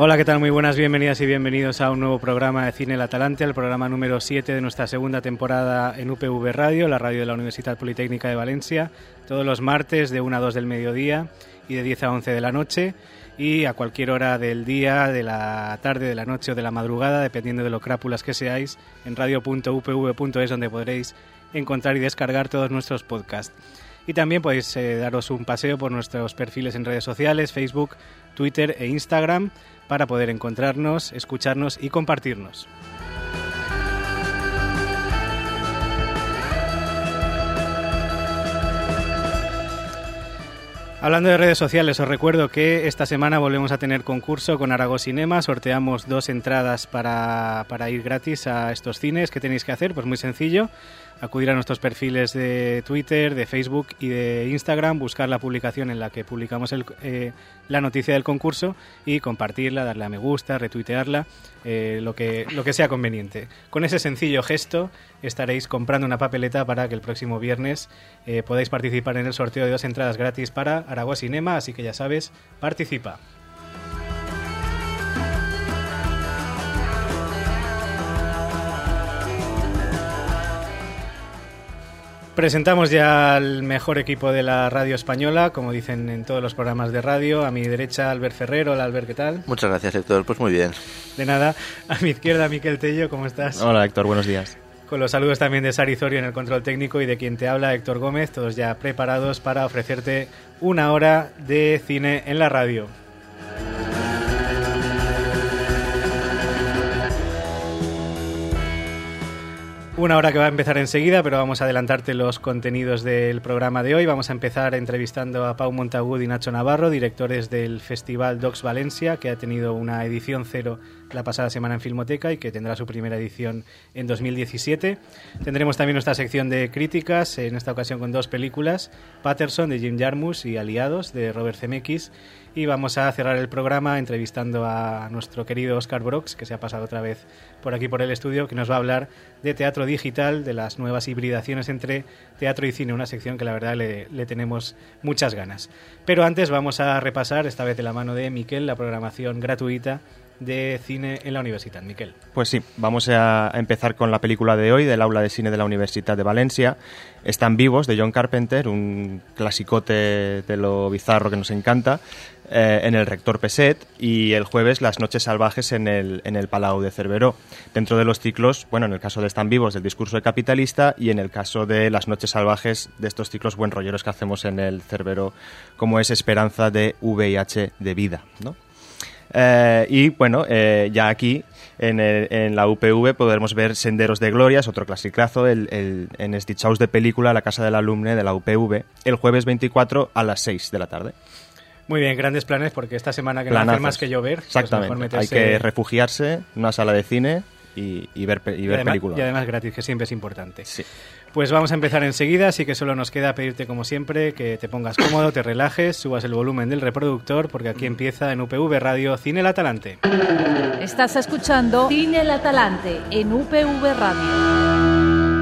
Hola, ¿qué tal? Muy buenas, bienvenidas y bienvenidos a un nuevo programa de Cine El Talante, el programa número 7 de nuestra segunda temporada en UPV Radio, la radio de la Universidad Politécnica de Valencia, todos los martes de 1 a 2 del mediodía y de 10 a 11 de la noche, y a cualquier hora del día, de la tarde, de la noche o de la madrugada, dependiendo de lo crápulas que seáis, en radio.upv.es, donde podréis encontrar y descargar todos nuestros podcasts. Y también podéis daros un paseo por nuestros perfiles en redes sociales, Facebook, Twitter e Instagram, para poder encontrarnos, escucharnos y compartirnos. Hablando de redes sociales, os recuerdo que esta semana volvemos a tener concurso con Aragó Cinema. Sorteamos 2 entradas para ir gratis a estos cines. ¿Qué tenéis que hacer? Pues muy sencillo. Acudir a nuestros perfiles de Twitter, de Facebook y de Instagram, buscar la publicación en la que publicamos la noticia del concurso y compartirla, darle a me gusta, retuitearla, lo que sea conveniente. Con ese sencillo gesto estaréis comprando una papeleta para que el próximo viernes podáis participar en el sorteo de 2 entradas gratis para Aragó Cinema, así que ya sabes, participa. Presentamos ya al mejor equipo de la radio española, como dicen en todos los programas de radio. A mi derecha, Albert Ferrer. Hola, Albert, ¿qué tal? Muchas gracias, Héctor. Pues muy bien. De nada. A mi izquierda, Miquel Tello, ¿cómo estás? Hola, Héctor, buenos días. Con los saludos también de Sari Zorio en el control técnico y de quien te habla, Héctor Gómez, todos ya preparados para ofrecerte 1 hora de cine en la radio. Una hora que va a empezar enseguida, pero vamos a adelantarte los contenidos del programa de hoy. Vamos a empezar entrevistando a Pau Montagut y Nacho Navarro, directores del Festival Docs Valencia, que ha tenido una edición 0 la pasada semana en Filmoteca y que tendrá su primera edición en 2017. Tendremos también nuestra sección de críticas, en esta ocasión con 2 películas, Patterson de Jim Jarmusch y Aliados de Robert Zemeckis. Y vamos a cerrar el programa entrevistando a nuestro querido Óscar Brox, que se ha pasado otra vez por aquí por el estudio, que nos va a hablar de teatro digital, de las nuevas hibridaciones entre teatro y cine, una sección que la verdad le tenemos muchas ganas. Pero antes vamos a repasar, esta vez de la mano de Miquel, la programación gratuita de cine en la Universitat. Miquel. Pues sí, vamos a empezar con la película de hoy del aula de cine de la Universitat de Valencia. Están vivos, de John Carpenter, un clasicote de lo bizarro que nos encanta, en el Rector Peset, y el jueves Las noches salvajes en el Palau de Cerveró. Dentro de los ciclos, bueno, en el caso de Están vivos, del discurso de capitalista, y en el caso de Las noches salvajes, de estos ciclos buen rolleros que hacemos en el Cerveró, como es Esperanza de VIH de vida, ¿no? Y bueno, ya aquí en la UPV podremos ver Senderos de Gloria, es otro clasicazo, en Esdichaus de película, la casa del alumne de la UPV, el jueves 24 a las 6 de la tarde. Muy bien, grandes planes, porque esta semana que no hace más que llover. Exactamente, pues meterse... hay que refugiarse en una sala de cine y ver películas. Y además gratis, que siempre es importante. Sí. Pues vamos a empezar enseguida, así que solo nos queda pedirte, como siempre, que te pongas cómodo, te relajes, subas el volumen del reproductor, porque aquí empieza en UPV Radio Cine El Talante. Estás escuchando Cine El Talante en UPV Radio.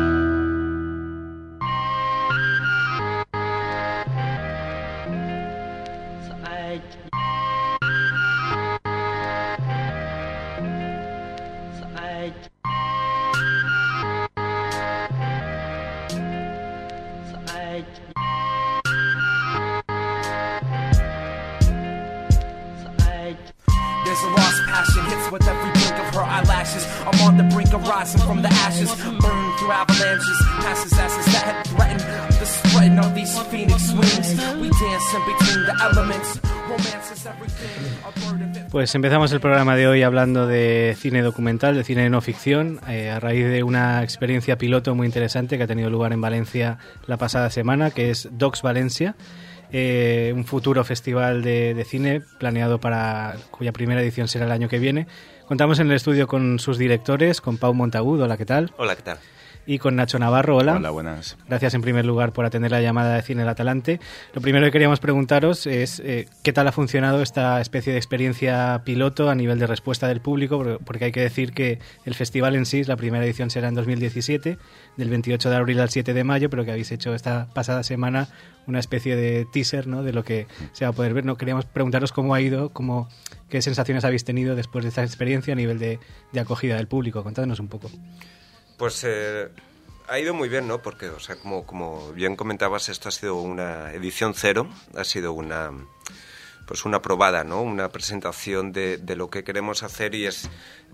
Pues empezamos el programa de hoy hablando de cine documental, de cine de no ficción, a raíz de una experiencia piloto muy interesante que ha tenido lugar en Valencia la pasada semana, que es Docs Valencia, un futuro festival de cine planeado cuya primera edición será el año que viene. Contamos en el estudio con sus directores, con Pau Montagut. Hola, ¿qué tal? Hola, ¿qué tal? Y con Nacho Navarro. Hola. Hola, buenas. Gracias en primer lugar por atender la llamada de Cine El Talante. Lo primero que queríamos preguntaros es qué tal ha funcionado esta especie de experiencia piloto a nivel de respuesta del público, porque hay que decir que el festival en sí, la primera edición será en 2017, del 28 de abril al 7 de mayo, pero que habéis hecho esta pasada semana una especie de teaser, ¿no?, de lo que se va a poder ver. No queríamos preguntaros cómo ha ido, cómo ¿Qué sensaciones habéis tenido después de esta experiencia a nivel de acogida del público? Contadnos un poco. Pues ha ido muy bien, ¿no? Porque, o sea, como bien comentabas, esto ha sido una edición cero, ha sido una probada, ¿no? Una presentación de lo que queremos hacer, y es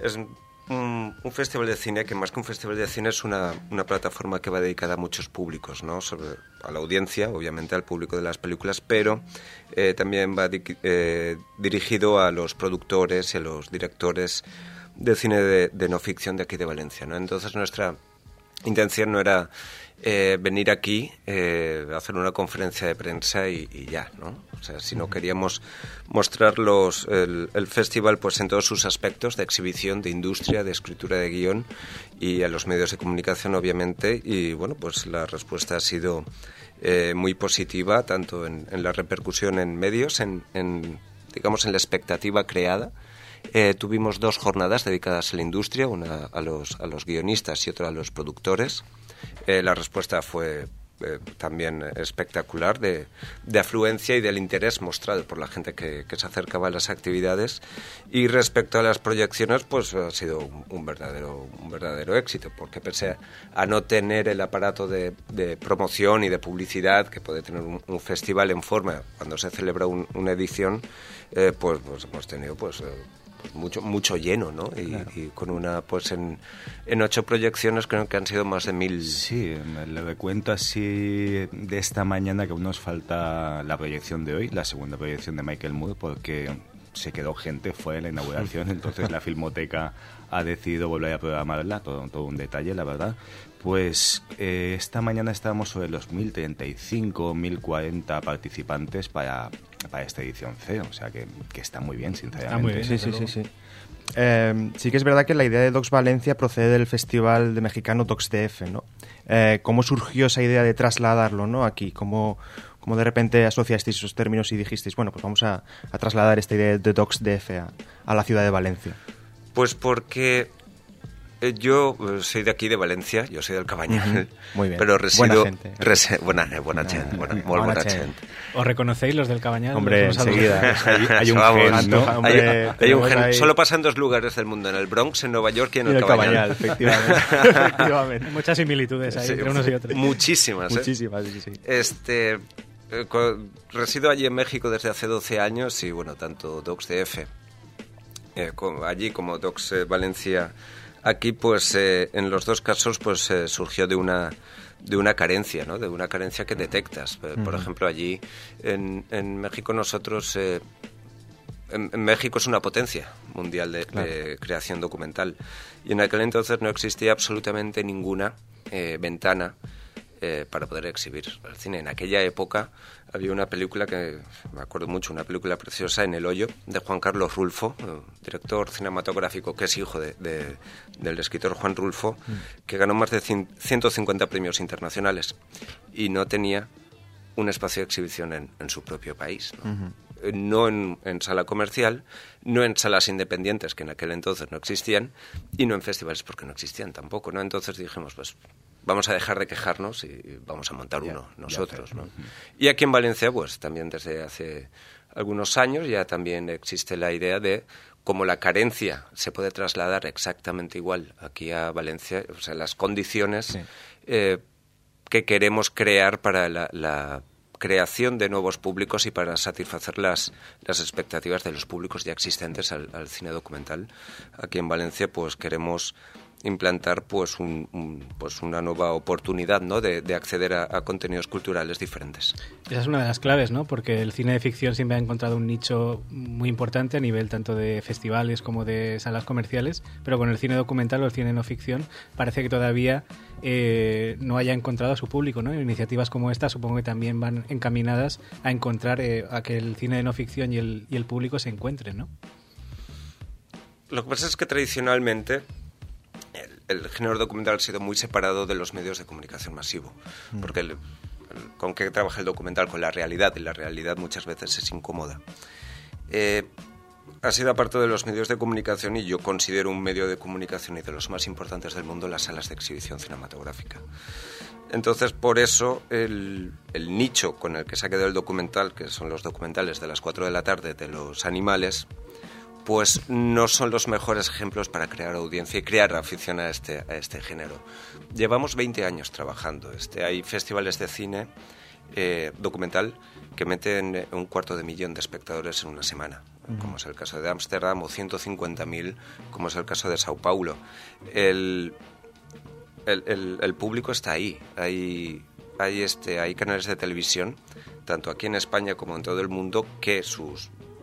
un festival de cine que, más que un festival de cine, es una plataforma que va dedicada a muchos públicos, ¿no? A la audiencia, obviamente al público de las películas, pero también va dirigido a los productores y a los directores de cine de no ficción de aquí de Valencia, ¿no? Entonces nuestra intención no era venir aquí, hacer una conferencia de prensa y ya, ¿no? O sea, sino queríamos mostrar el festival pues en todos sus aspectos, de exhibición, de industria, de escritura de guión, y a los medios de comunicación, obviamente. Y bueno, pues la respuesta ha sido muy positiva, tanto en la repercusión en medios, digamos, en la expectativa creada. Tuvimos 2 jornadas dedicadas a la industria, una a los guionistas y otra a los productores. La respuesta fue también espectacular, de afluencia y del interés mostrado por la gente que se acercaba a las actividades. Y respecto a las proyecciones, pues ha sido un verdadero éxito, porque pese a no tener el aparato de promoción y de publicidad que puede tener un festival en forma cuando se celebra una edición, pues hemos tenido mucho lleno, ¿no? Claro. Y con en 8 proyecciones creo que han sido más de 1000. Sí, le cuento así de esta mañana que aún nos falta la proyección de hoy, la segunda proyección de Michael Moore, porque se quedó gente, fue la inauguración, entonces la Filmoteca ha decidido volver a programarla, todo un detalle, la verdad. Pues esta mañana estábamos sobre los 1035, 1040 participantes para esta edición C, o sea que está muy bien, sinceramente. Está muy bien, Sí. Sí que es verdad que la idea de Docs Valencia procede del festival de mexicano Docs DF, ¿no? ¿Cómo surgió esa idea de trasladarlo, ¿no? Aquí, ¿cómo de repente asociasteis esos términos y dijisteis, bueno, pues vamos a trasladar esta idea de Docs DF a la ciudad de Valencia? Pues porque yo soy de aquí, de Valencia, yo soy del Cabanyal. Muy bien. Pero resido... Buena gente. Buena gente. ¿Os reconocéis los del Cabanyal? Hombre, enseguida. Hay un gen, ¿no? Hay un gen. Solo pasa en 2 lugares del mundo, en el Bronx, en Nueva York y en el Cabanyal. Efectivamente. Muchas similitudes ahí entre unos y otros. Muchísimas, sí. Resido allí en México desde hace 12 años y, bueno, tanto Docs DF allí como Docs Valencia aquí, pues en los 2 casos pues surgió de una carencia, ¿no? De una carencia que detectas. Por ejemplo, allí en México nosotros... En México es una potencia mundial de creación documental, y en aquel entonces no existía absolutamente ninguna ventana para poder exhibir el cine. En aquella época había una película que me acuerdo mucho, una película preciosa, En el hoyo, de Juan Carlos Rulfo, director cinematográfico que es hijo del escritor Juan Rulfo, que ganó más de 150 premios internacionales y no tenía un espacio de exhibición en su propio país, ¿no? No en sala comercial, no en salas independientes, que en aquel entonces no existían, y no en festivales, porque no existían tampoco, ¿no? Entonces dijimos, pues vamos a dejar de quejarnos y vamos a montar uno nosotros, ¿no? Y aquí en Valencia, pues también desde hace algunos años ya también existe la idea de cómo la carencia se puede trasladar exactamente igual aquí a Valencia, o sea, las condiciones que queremos crear para la creación de nuevos públicos y para satisfacer las expectativas de los públicos ya existentes al cine documental. Aquí en Valencia pues queremos implantar pues una nueva oportunidad, ¿no? de acceder a contenidos culturales diferentes. Esa es una de las claves, ¿no? Porque el cine de ficción siempre ha encontrado un nicho muy importante a nivel tanto de festivales como de salas comerciales, pero con el cine documental o el cine no ficción parece que todavía no haya encontrado a su público, ¿no? Iniciativas como esta supongo que también van encaminadas a encontrar a que el cine de no ficción y el público se encuentren, ¿no? Lo que pasa es que tradicionalmente el género documental ha sido muy separado de los medios de comunicación masivo, porque ¿con qué trabaja el documental? Con la realidad, y la realidad muchas veces es incómoda. Ha sido aparte de los medios de comunicación, y yo considero un medio de comunicación y de los más importantes del mundo, las salas de exhibición cinematográfica. Entonces, por eso, el nicho con el que se ha quedado el documental, que son los documentales de las 4 de la tarde de los animales, pues no son los mejores ejemplos para crear audiencia y crear afición a este género. Llevamos 20 años trabajando. Hay festivales de cine documental que meten 250.000 de espectadores en una semana, como es el caso de Ámsterdam, o 150.000, como es el caso de Sao Paulo. El público está ahí. Hay canales de televisión, tanto aquí en España como en todo el mundo, que su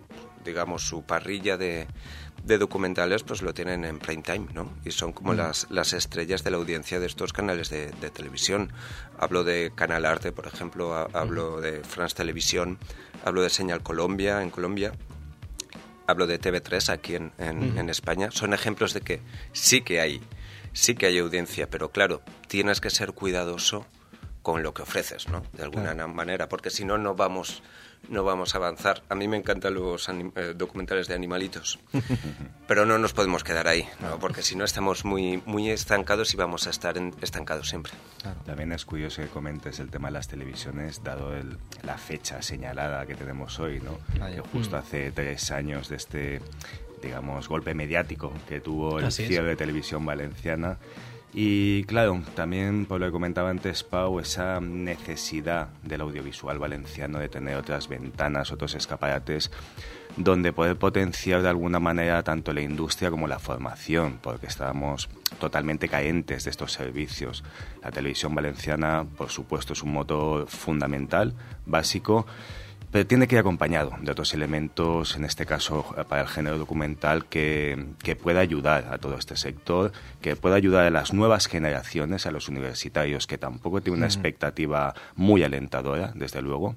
parrilla de documentales pues lo tienen en prime time, ¿no? Y son como las estrellas de la audiencia de estos canales de televisión. Hablo de Canal Arte, por ejemplo, hablo de France Televisión, hablo de Señal Colombia en Colombia, hablo de TV3 aquí en España. Son ejemplos de que sí que hay audiencia, pero claro, tienes que ser cuidadoso con lo que ofreces, ¿no? De alguna manera, porque si no, no vamos a avanzar. A mí me encantan los documentales de animalitos, pero no nos podemos quedar ahí, ¿no? Porque si no estamos muy, muy estancados y vamos a estar estancados siempre. Claro. También es curioso que comentes el tema de las televisiones, dado la fecha señalada que tenemos hoy, ¿no? Que justo hace 3 años de este, digamos, golpe mediático que tuvo el cierre de Televisión Valenciana. Y claro, también por lo que comentaba antes Pau, esa necesidad del audiovisual valenciano de tener otras ventanas, otros escaparates donde poder potenciar de alguna manera tanto la industria como la formación, porque estábamos totalmente carentes de estos servicios. La televisión valenciana, por supuesto, es un motor fundamental, básico, pero tiene que ir acompañado de otros elementos, en este caso para el género documental, que pueda ayudar a todo este sector, que pueda ayudar a las nuevas generaciones, a los universitarios, que tampoco tienen una expectativa muy alentadora, desde luego,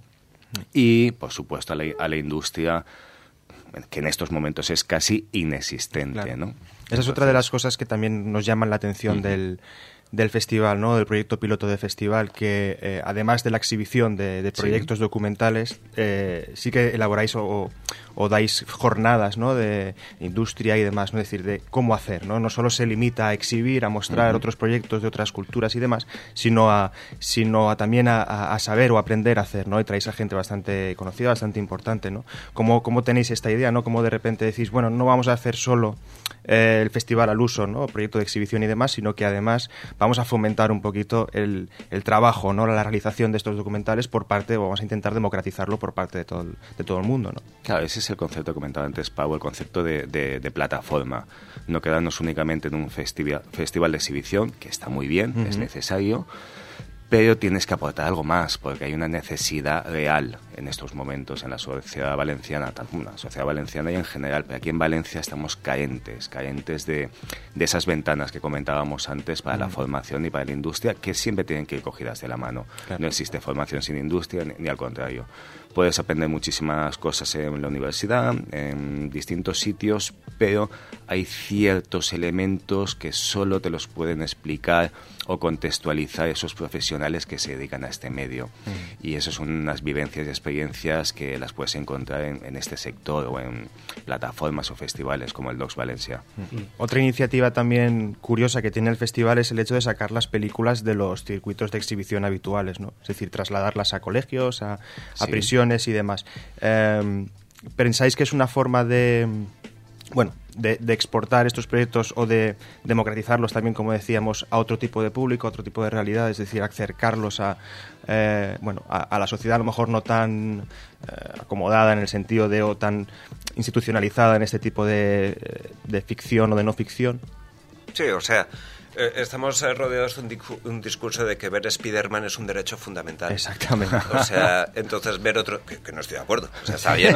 y, por supuesto, a la industria, que en estos momentos es casi inexistente, claro, ¿no? Esa es otra de las cosas que también nos llaman la atención del festival, ¿no? Del proyecto piloto de festival, que además de la exhibición de proyectos documentales, sí que elaboráis o dais jornadas, ¿no? De industria y demás, ¿no? Es decir, de cómo hacer, ¿no? No solo se limita a exhibir, a mostrar otros proyectos de otras culturas y demás, sino también a saber o aprender a hacer, ¿no? Y traéis a gente bastante conocida, bastante importante, ¿no? ¿Cómo tenéis esta idea, ¿no? Cómo de repente decís, bueno, no vamos a hacer solo el festival al uso, ¿no? Proyecto de exhibición y demás, sino que además vamos a fomentar un poquito el trabajo, ¿no? La realización de estos documentales vamos a intentar democratizarlo por parte de todo el mundo, ¿no? Claro, ese es el concepto que comentaba antes Pau, el concepto de plataforma. No quedarnos únicamente en un festival de exhibición, que está muy bien, es necesario, pero tienes que aportar algo más, porque hay una necesidad real en estos momentos en la sociedad valenciana, tanto en la sociedad valenciana y en general, pero aquí en Valencia estamos carentes de esas ventanas que comentábamos antes para la formación y para la industria, que siempre tienen que ir cogidas de la mano. Claro. No existe formación sin industria, ni al contrario. Puedes aprender muchísimas cosas en la universidad, en distintos sitios, pero hay ciertos elementos que solo te los pueden explicar o contextualizar esos profesionales que se dedican a este medio. Y eso son unas vivencias y experiencias que las puedes encontrar en este sector o en plataformas o festivales como el Docs Valencia. Otra iniciativa también curiosa que tiene el festival es el hecho de sacar las películas de los circuitos de exhibición habituales, ¿no? Es decir, trasladarlas a colegios, a prisiones y demás. ¿Pensáis que es una forma de exportar estos proyectos o de democratizarlos también, como decíamos, a otro tipo de público, a otro tipo de realidad, es decir, acercarlos a la sociedad a lo mejor no tan acomodada en el sentido de o tan institucionalizada en este tipo de ficción o de no ficción? Sí, o sea, estamos rodeados de un discurso de que ver Spider-Man es un derecho fundamental. Exactamente. O sea, entonces ver otro... Que no estoy de acuerdo, o sea, está bien.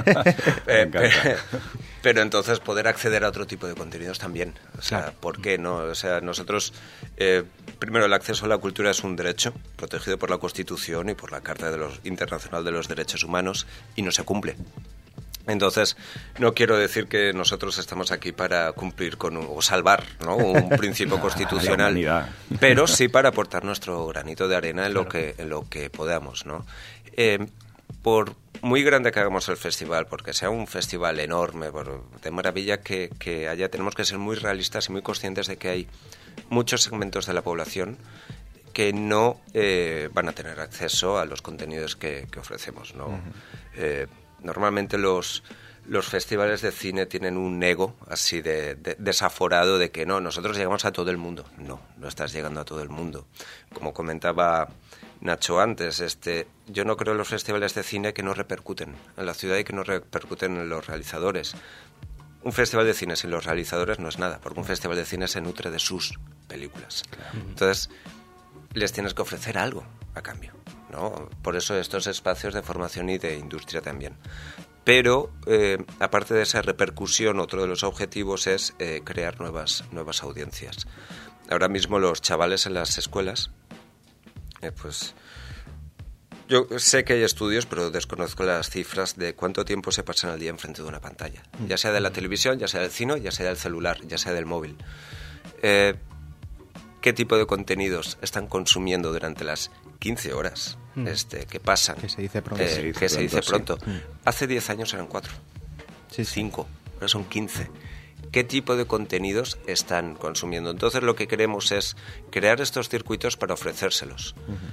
Pero entonces poder acceder a otro tipo de contenidos también. O sea, claro. ¿Por qué no? O sea, nosotros... primero, el acceso a la cultura es un derecho protegido por la Constitución y por la Carta Internacional de los Derechos Humanos, y no se cumple. Entonces, no quiero decir que nosotros estamos aquí para cumplir o salvar, ¿no? Un principio constitucional, pero sí para aportar nuestro granito de arena en lo que podamos, ¿no? Por muy grande que hagamos el festival, porque sea un festival enorme, de maravilla que haya, tenemos que ser muy realistas y muy conscientes de que hay muchos segmentos de la población que no van a tener acceso a los contenidos que ofrecemos, ¿no? Normalmente los los festivales de cine tienen un ego así de desaforado de que no, nosotros llegamos a todo el mundo. No estás llegando a todo el mundo. Como comentaba Nacho antes, yo no creo en los festivales de cine que no repercuten en la ciudad y que no repercuten en los realizadores. Un festival de cine sin los realizadores no es nada, porque un festival de cine se nutre de sus películas. Claro. Entonces, les tienes que ofrecer algo a cambio, ¿no? Por eso estos espacios de formación y de industria también. Pero, aparte de esa repercusión, otro de los objetivos es crear nuevas audiencias. Ahora mismo los chavales en las escuelas, pues yo sé que hay estudios, pero desconozco las cifras de cuánto tiempo se pasan al día enfrente de una pantalla. Ya sea de la televisión, ya sea del cine, ya sea del celular, ya sea del móvil. ¿Qué tipo de contenidos están consumiendo durante las 15 horas que pasan? Que se dice pronto. Se dice pronto. Sí. Hace 10 años eran 4, 5, ahora son 15. ¿Qué tipo de contenidos están consumiendo? Entonces lo que queremos es crear estos circuitos para ofrecérselos.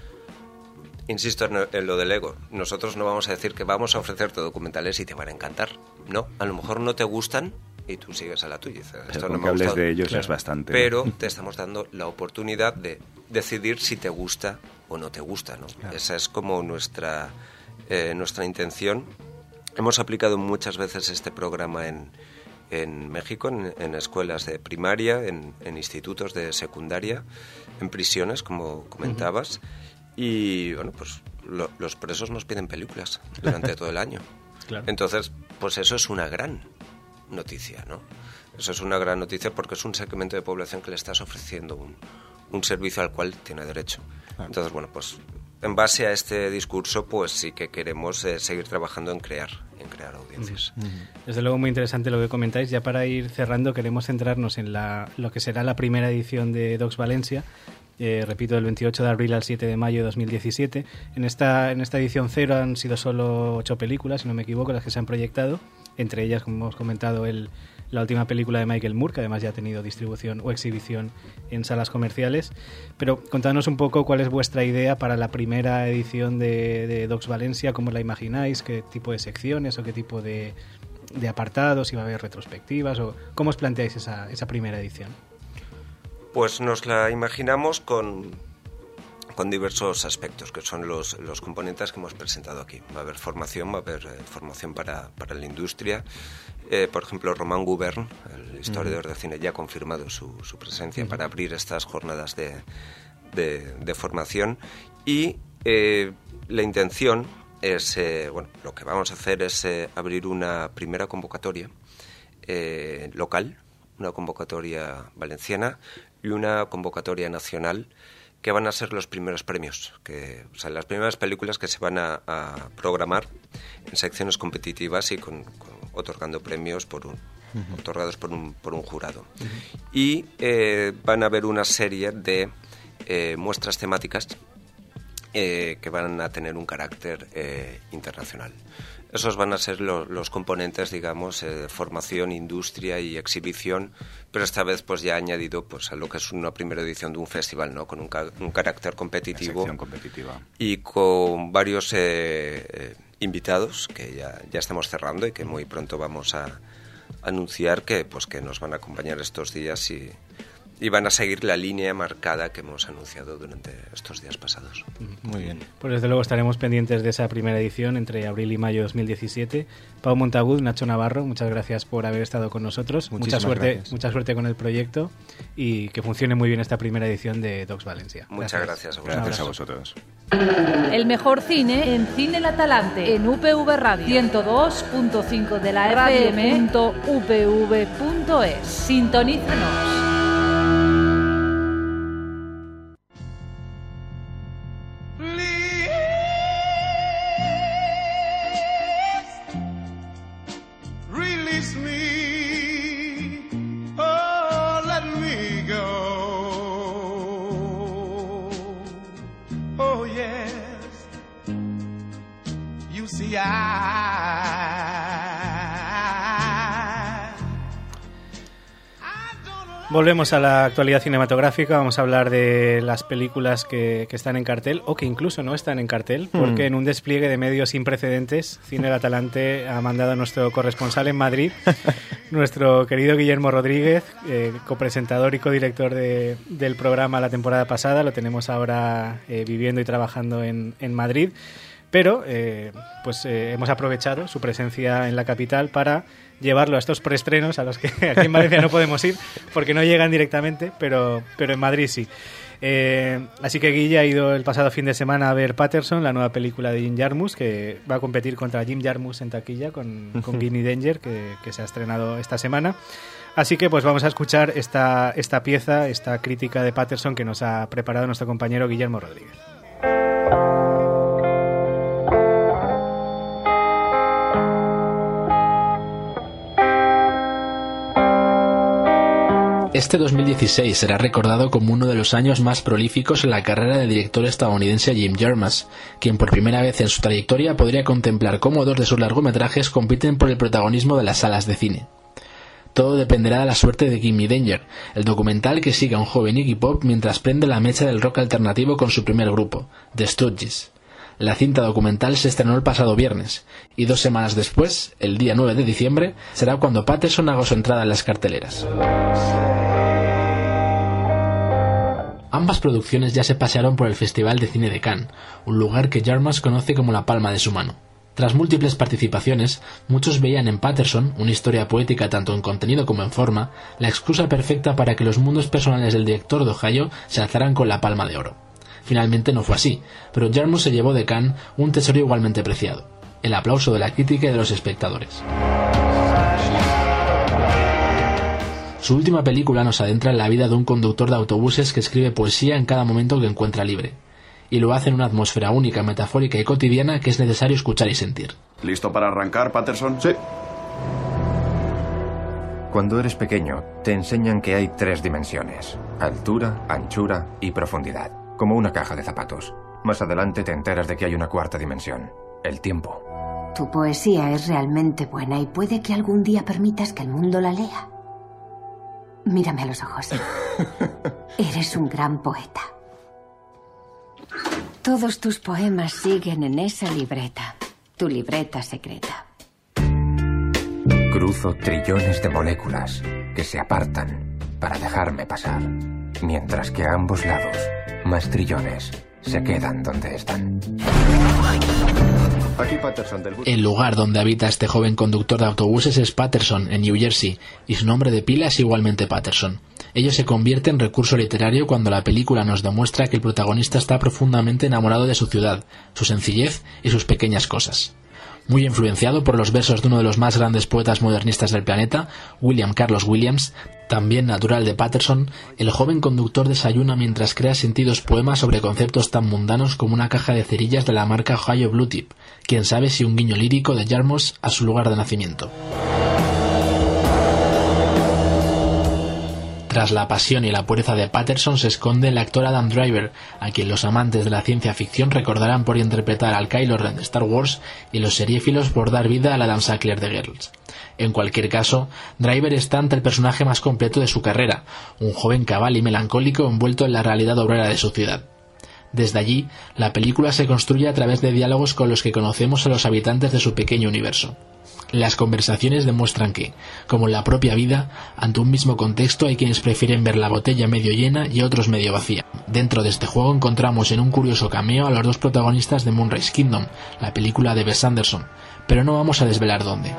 Insisto en lo del ego. Nosotros no vamos a decir que vamos a ofrecerte documentales y te van a encantar. No, a lo mejor no te gustan y tú sigues a la tuya. Esto no me hables de ellos, claro, es bastante. Pero te estamos dando la oportunidad de decidir si te gusta o no te gusta, ¿no? Claro. Esa es como nuestra intención. Hemos aplicado muchas veces este programa en México, en escuelas de primaria, en institutos de secundaria, en prisiones, como comentabas. Y bueno, pues los presos nos piden películas durante todo el año. Claro. Entonces, pues eso es una gran noticia, ¿no? Eso es una gran noticia porque es un segmento de población que le estás ofreciendo un servicio al cual tiene derecho. Claro. Entonces, bueno, pues en base a este discurso, pues sí que queremos seguir trabajando en crear audiencias. Desde luego muy interesante lo que comentáis. Ya para ir cerrando, queremos centrarnos en lo que será la primera edición de Docs Valencia. Repito, del 28 de abril al 7 de mayo de 2017. En esta edición 0 han sido solo 8 películas, si no me equivoco, las que se han proyectado. Entre ellas, como hemos comentado, la última película de Michael Moore, que además ya ha tenido distribución o exhibición en salas comerciales. Pero contadnos un poco cuál es vuestra idea para la primera edición de Docs Valencia, cómo la imagináis, qué tipo de secciones o qué tipo de apartados, si va a haber retrospectivas, o cómo os planteáis esa primera edición. Pues nos la imaginamos con diversos aspectos, que son los componentes que hemos presentado aquí. Va a haber formación, formación para la industria. Por ejemplo, Romain Gubern, el historiador de cine, ya ha confirmado su presencia para abrir estas jornadas de formación. Y la intención es, lo que vamos a hacer es abrir una primera convocatoria local, una convocatoria valenciana y una convocatoria nacional, que van a ser los primeros premios, las primeras películas que se van a programar en secciones competitivas y otorgando premios otorgados por un jurado. Y van a haber una serie de muestras temáticas que van a tener un carácter internacional. Esos van a ser los componentes, digamos, formación, industria y exhibición, pero esta vez pues ya añadido pues a lo que es una primera edición de un festival, ¿no? Con un carácter competitivo. Sección competitiva. Y con varios invitados que ya estamos cerrando y que muy pronto vamos a anunciar que nos van a acompañar estos días y van a seguir la línea marcada que hemos anunciado durante estos días pasados. Muy bien. Pues desde luego estaremos pendientes de esa primera edición entre abril y mayo de 2017. Pau Montagud, Nacho Navarro, muchas gracias por haber estado con nosotros. Mucha suerte con el proyecto y que funcione muy bien esta primera edición de Docs Valencia. Muchas gracias a vosotros. El mejor cine en Cine El Atalante, en UPV Radio 102.5 de la FM.upv.es. Sintonízanos. Volvemos a la actualidad cinematográfica, vamos a hablar de las películas que están en cartel o que incluso no están en cartel, porque en un despliegue de medios sin precedentes, Cine El Atalante ha mandado a nuestro corresponsal en Madrid, nuestro querido Guillermo Rodríguez, copresentador y codirector del programa la temporada pasada, lo tenemos ahora viviendo y trabajando en Madrid, pero hemos aprovechado su presencia en la capital para llevarlo a estos preestrenos a los que aquí en Valencia no podemos ir porque no llegan directamente, pero en Madrid sí. Así que Guille ha ido el pasado fin de semana a ver Paterson, la nueva película de Jim Jarmusch, que va a competir contra Jim Jarmusch en taquilla con Gimme Danger, que se ha estrenado esta semana. Así que pues vamos a escuchar esta pieza, esta crítica de Paterson que nos ha preparado nuestro compañero Guillermo Rodríguez. Este 2016 será recordado como uno de los años más prolíficos en la carrera del director estadounidense Jim Jarmusch, quien por primera vez en su trayectoria podría contemplar cómo 2 de sus largometrajes compiten por el protagonismo de las salas de cine. Todo dependerá de la suerte de Gimme Danger, el documental que sigue a un joven Iggy Pop mientras prende la mecha del rock alternativo con su primer grupo, The Stooges. La cinta documental se estrenó el pasado viernes, y 2 semanas después, el día 9 de diciembre, será cuando Paterson haga su entrada en las carteleras. Ambas producciones ya se pasearon por el Festival de Cine de Cannes, un lugar que Jarmusch conoce como la palma de su mano. Tras múltiples participaciones, muchos veían en Paterson, una historia poética tanto en contenido como en forma, la excusa perfecta para que los mundos personales del director de Ohio se alzaran con la palma de oro. Finalmente no fue así, pero Jarmusch se llevó de Cannes un tesoro igualmente preciado, el aplauso de la crítica y de los espectadores. Su última película nos adentra en la vida de un conductor de autobuses que escribe poesía en cada momento que encuentra libre, y lo hace en una atmósfera única, metafórica y cotidiana que es necesario escuchar y sentir. ¿Listo para arrancar, Paterson? Sí. Cuando eres pequeño, te enseñan que hay 3 dimensiones: altura, anchura y profundidad, como una caja de zapatos. Más adelante te enteras de que hay una 4ª dimensión: el tiempo. Tu poesía es realmente buena y puede que algún día permitas que el mundo la lea. Mírame a los ojos. Eres un gran poeta. Todos tus poemas siguen en esa libreta, tu libreta secreta. Cruzo trillones de moléculas que se apartan para dejarme pasar, mientras que a ambos lados, más trillones se quedan donde están. Aquí Paterson del... El lugar donde habita este joven conductor de autobuses es Paterson, en New Jersey, y su nombre de pila es igualmente Paterson. Ello se convierte en recurso literario cuando la película nos demuestra que el protagonista está profundamente enamorado de su ciudad, su sencillez y sus pequeñas cosas. Muy influenciado por los versos de uno de los más grandes poetas modernistas del planeta, William Carlos Williams, también natural de Paterson, el joven conductor desayuna mientras crea sentidos poemas sobre conceptos tan mundanos como una caja de cerillas de la marca Ohio Blue Tip, quién sabe si un guiño lírico de Jarmusch a su lugar de nacimiento. Tras la pasión y la pureza de Paterson se esconde el actor Adam Driver, a quien los amantes de la ciencia ficción recordarán por interpretar al Kylo Ren de Star Wars y los seriéfilos por dar vida al Adam Sackler de Girls. En cualquier caso, Driver está ante el personaje más completo de su carrera, un joven cabal y melancólico envuelto en la realidad obrera de su ciudad. Desde allí, la película se construye a través de diálogos con los que conocemos a los habitantes de su pequeño universo. Las conversaciones demuestran que, como en la propia vida, ante un mismo contexto hay quienes prefieren ver la botella medio llena y otros medio vacía. Dentro de este juego encontramos en un curioso cameo a los 2 protagonistas de Moonrise Kingdom, la película de Wes Anderson, pero no vamos a desvelar dónde.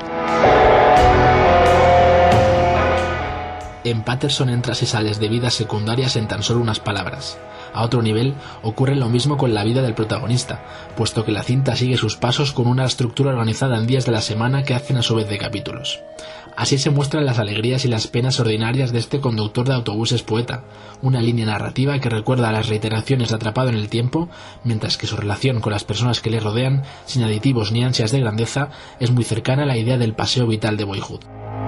En Paterson entras y sales de vidas secundarias en tan solo unas palabras. A otro nivel, ocurre lo mismo con la vida del protagonista, puesto que la cinta sigue sus pasos con una estructura organizada en días de la semana que hacen a su vez de capítulos. Así se muestran las alegrías y las penas ordinarias de este conductor de autobuses poeta, una línea narrativa que recuerda a las reiteraciones de Atrapado en el tiempo, mientras que su relación con las personas que le rodean, sin aditivos ni ansias de grandeza, es muy cercana a la idea del paseo vital de Boyhood.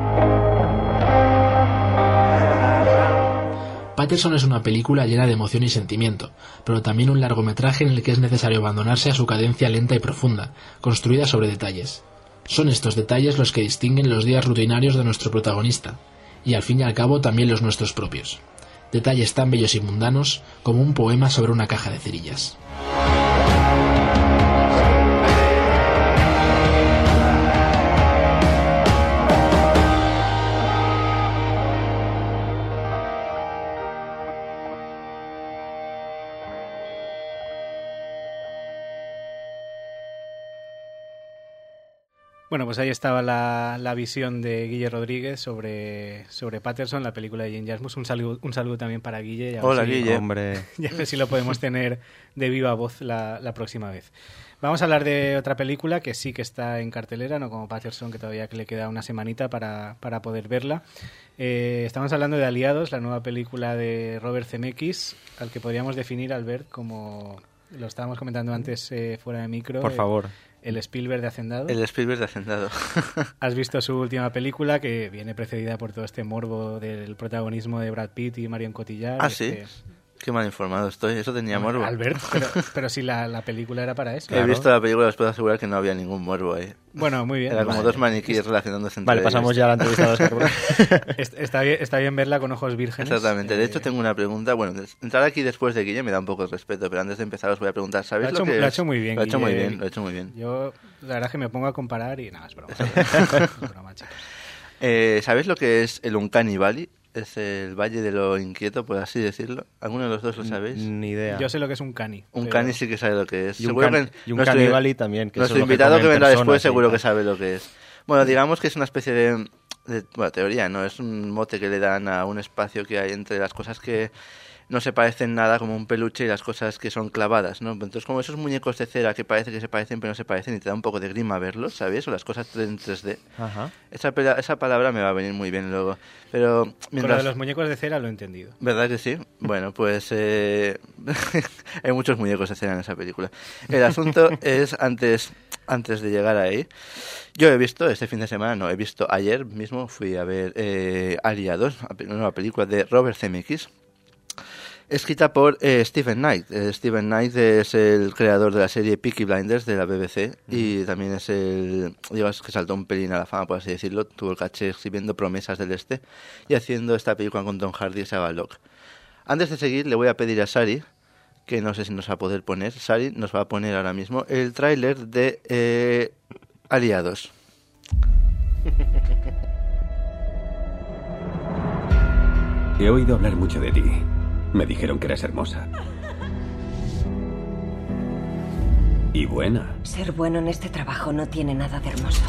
Paterson es una película llena de emoción y sentimiento, pero también un largometraje en el que es necesario abandonarse a su cadencia lenta y profunda, construida sobre detalles. Son estos detalles los que distinguen los días rutinarios de nuestro protagonista, y al fin y al cabo también los nuestros propios. Detalles tan bellos y mundanos como un poema sobre una caja de cerillas. Bueno, pues ahí estaba la visión de Guille Rodríguez sobre Patterson, la película de Jane Jarmusch. Un saludo también para Guille. Hola, Guille. Hombre. Ya a ver si lo podemos tener de viva voz la próxima vez. Vamos a hablar de otra película que sí que está en cartelera, no como Patterson, que todavía le queda una semanita para poder verla. Estamos hablando de Aliados, la nueva película de Robert Zemeckis, al que podríamos definir, Albert, como lo estábamos comentando antes fuera de micro. Por favor. El Spielberg de Hacendado. El Spielberg de Hacendado. Has visto su última película, que viene precedida por todo este morbo del protagonismo de Brad Pitt y Marion Cotillard. Ah, sí. Qué mal informado estoy, eso tenía morbo. Albert, pero si la película era para eso. He visto la película, os puedo asegurar que no había ningún morbo ahí. Bueno, muy bien. Era como dos maniquíes relacionándose entre ellos. Pasamos ya a la entrevista de Oscar. Está bien verla con ojos vírgenes. Exactamente. De hecho, tengo una pregunta. Bueno, entrar aquí después de Guille me da un poco de respeto, pero antes de empezar os voy a preguntar, ¿sabéis lo que es? Lo ha hecho muy bien, Lo ha hecho Guille. Lo ha hecho muy bien. Yo, la verdad es que me pongo a comparar y nada, es broma. Es broma, chicos. ¿Sabéis lo que es el Uncanny Valley? Es el Valle de lo Inquieto, por así decirlo. ¿Alguno de los dos lo sabéis? Ni idea. Yo sé lo que es un cani. Un cani sí que sabe lo que es. Y un Canibali también. Que nuestro invitado que vendrá después seguro que sabe lo que es. Bueno, digamos que es una especie de teoría, ¿no? Es un mote que le dan a un espacio que hay entre las cosas que no se parecen nada, como un peluche, y las cosas que son clavadas, ¿no? Entonces, como esos muñecos de cera que parece que se parecen pero no se parecen y te da un poco de grima verlos, ¿sabes? O las cosas en 3D. Ajá. Esa palabra me va a venir muy bien luego. Pero mientras... Con lo de los muñecos de cera lo he entendido. ¿Verdad que sí? Bueno, pues hay muchos muñecos de cera en esa película. El asunto es, antes de llegar ahí, yo he visto este fin de semana, he visto ayer mismo, fui a ver Aliados, una nueva película de Robert Zemeckis, escrita por Stephen Knight. Stephen Knight es el creador de la serie Peaky Blinders de la BBC y también es digamos que saltó un pelín a la fama, por así decirlo. Tuvo el caché escribiendo Promesas del Este y haciendo esta película con Tom Hardy y Sarah Locke. Antes de seguir, le voy a pedir a Sari, que no sé si nos va a poder poner, Sari nos va a poner ahora mismo el tráiler de Aliados. He oído hablar mucho de ti. Me dijeron que eras hermosa. Y buena. Ser bueno en este trabajo no tiene nada de hermoso.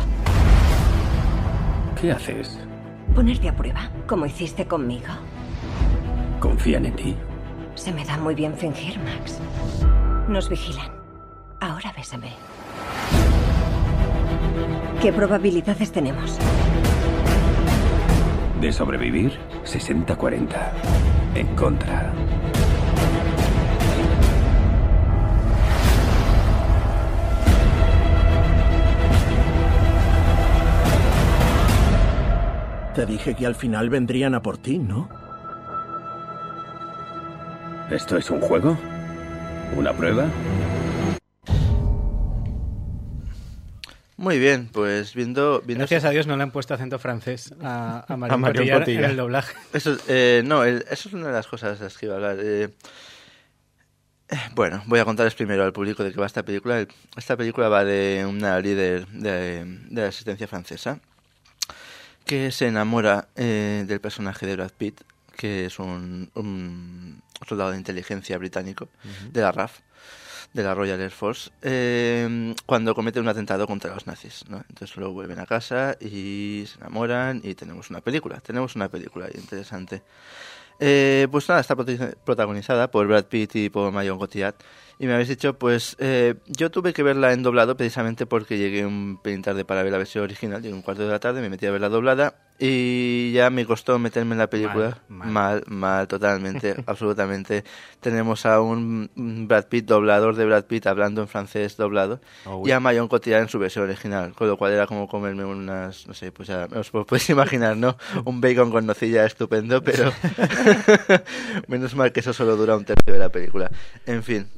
¿Qué haces? Ponerte a prueba, como hiciste conmigo. ¿Confían en ti? Se me da muy bien fingir, Max. Nos vigilan. Ahora bésame. ¿Qué probabilidades tenemos? De sobrevivir, 60-40. En contra. Te dije que al final vendrían a por ti, ¿no? ¿Esto es un juego? ¿Una prueba? Muy bien, pues viendo... Gracias a Dios no le han puesto acento francés a Marion Cotillard en el doblaje. Eso es una de las cosas de las que iba a hablar. Bueno, voy a contarles primero al público de qué va esta película. Esta película va de una líder de la resistencia francesa que se enamora del personaje de Brad Pitt, que es un soldado de inteligencia británico, de la RAF, de la Royal Air Force, cuando comete un atentado contra los nazis, ¿no? Entonces luego vuelven a casa y se enamoran y tenemos una película interesante. Pues nada, está protagonizada por Brad Pitt y por Marion Cotillard. Y me habéis dicho, pues yo tuve que verla en doblado precisamente porque llegué un pelín tarde para ver la versión original. Llegué un cuarto de la tarde, me metí a ver la doblada y ya me costó meterme en la película. Mal, totalmente, absolutamente. Tenemos a un Brad Pitt, doblador de Brad Pitt, hablando en francés doblado, y a Marion Cotillard en su versión original, con lo cual era como comerme unas, no sé, pues ya os podéis imaginar, ¿no? Un bacon con nocilla estupendo, pero menos mal que eso solo dura un tercio de la película. En fin.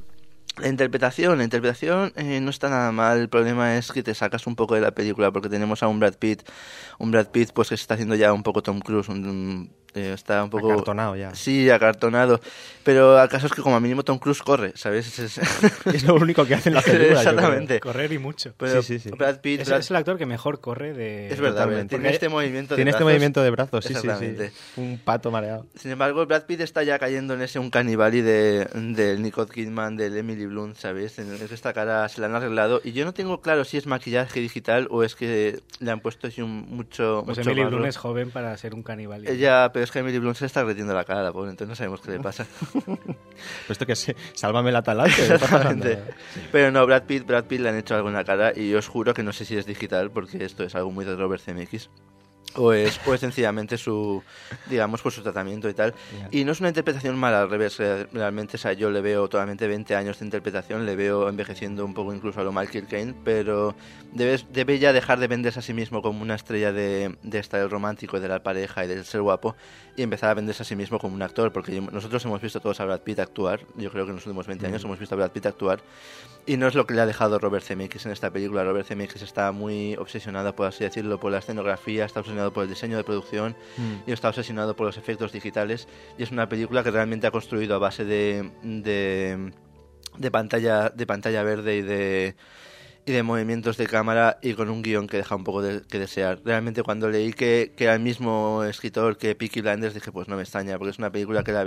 La interpretación no está nada mal. El problema es que te sacas un poco de la película porque tenemos a un Brad Pitt pues que se está haciendo ya un poco Tom Cruise, está un poco acartonado ya. Sí, acartonado. Pero el caso es que como mínimo Tom Cruise corre, ¿sabes? Es lo único que hace en la película. Exactamente. Correr y mucho. Pero sí. Brad Pitt es el actor que mejor corre de... Es verdad, tiene este movimiento de brazos. Tiene este movimiento de brazos, sí. Exactamente. Un pato mareado. Sin embargo, Brad Pitt está ya cayendo en ese un canibali del Nicole Kidman, del Emily Blunt, ¿sabes? En esta cara se la han arreglado y yo no tengo claro si es maquillaje digital o es que le han puesto así mucho Emily barro. Blunt es joven para ser un canibali. Pero es que Emily Blunt se le está retiendo la cara, la pobre, entonces no sabemos qué le pasa. Pues esto que es, sálvame la talante. Exactamente. Pero no, Brad Pitt le han hecho algo en la cara y yo os juro que no sé si es digital porque esto es algo muy de Robert Zemeckis. O es sencillamente su tratamiento y tal. Yeah. Y no es una interpretación mala, al revés, realmente, o sea, yo le veo totalmente 20 años de interpretación, le veo envejeciendo un poco incluso a lo Michael Caine, pero debe ya dejar de venderse a sí mismo como una estrella de estar romántico, de la pareja y del ser guapo, y empezar a venderse a sí mismo como un actor, porque nosotros hemos visto todos a Brad Pitt actuar, yo creo que en los últimos 20 años hemos visto a Brad Pitt actuar, y no es lo que le ha dejado Robert Zemeckis en esta película. Robert Zemeckis está muy obsesionado, por así decirlo, por la escenografía, está obsesionado por el diseño de producción y está obsesionado por los efectos digitales, y es una película que realmente ha construido a base de pantalla verde y de movimientos de cámara y con un guión que deja un poco que desear. Realmente cuando leí que era el mismo escritor que Peaky Blinders dije, pues no me extraña, porque es una película que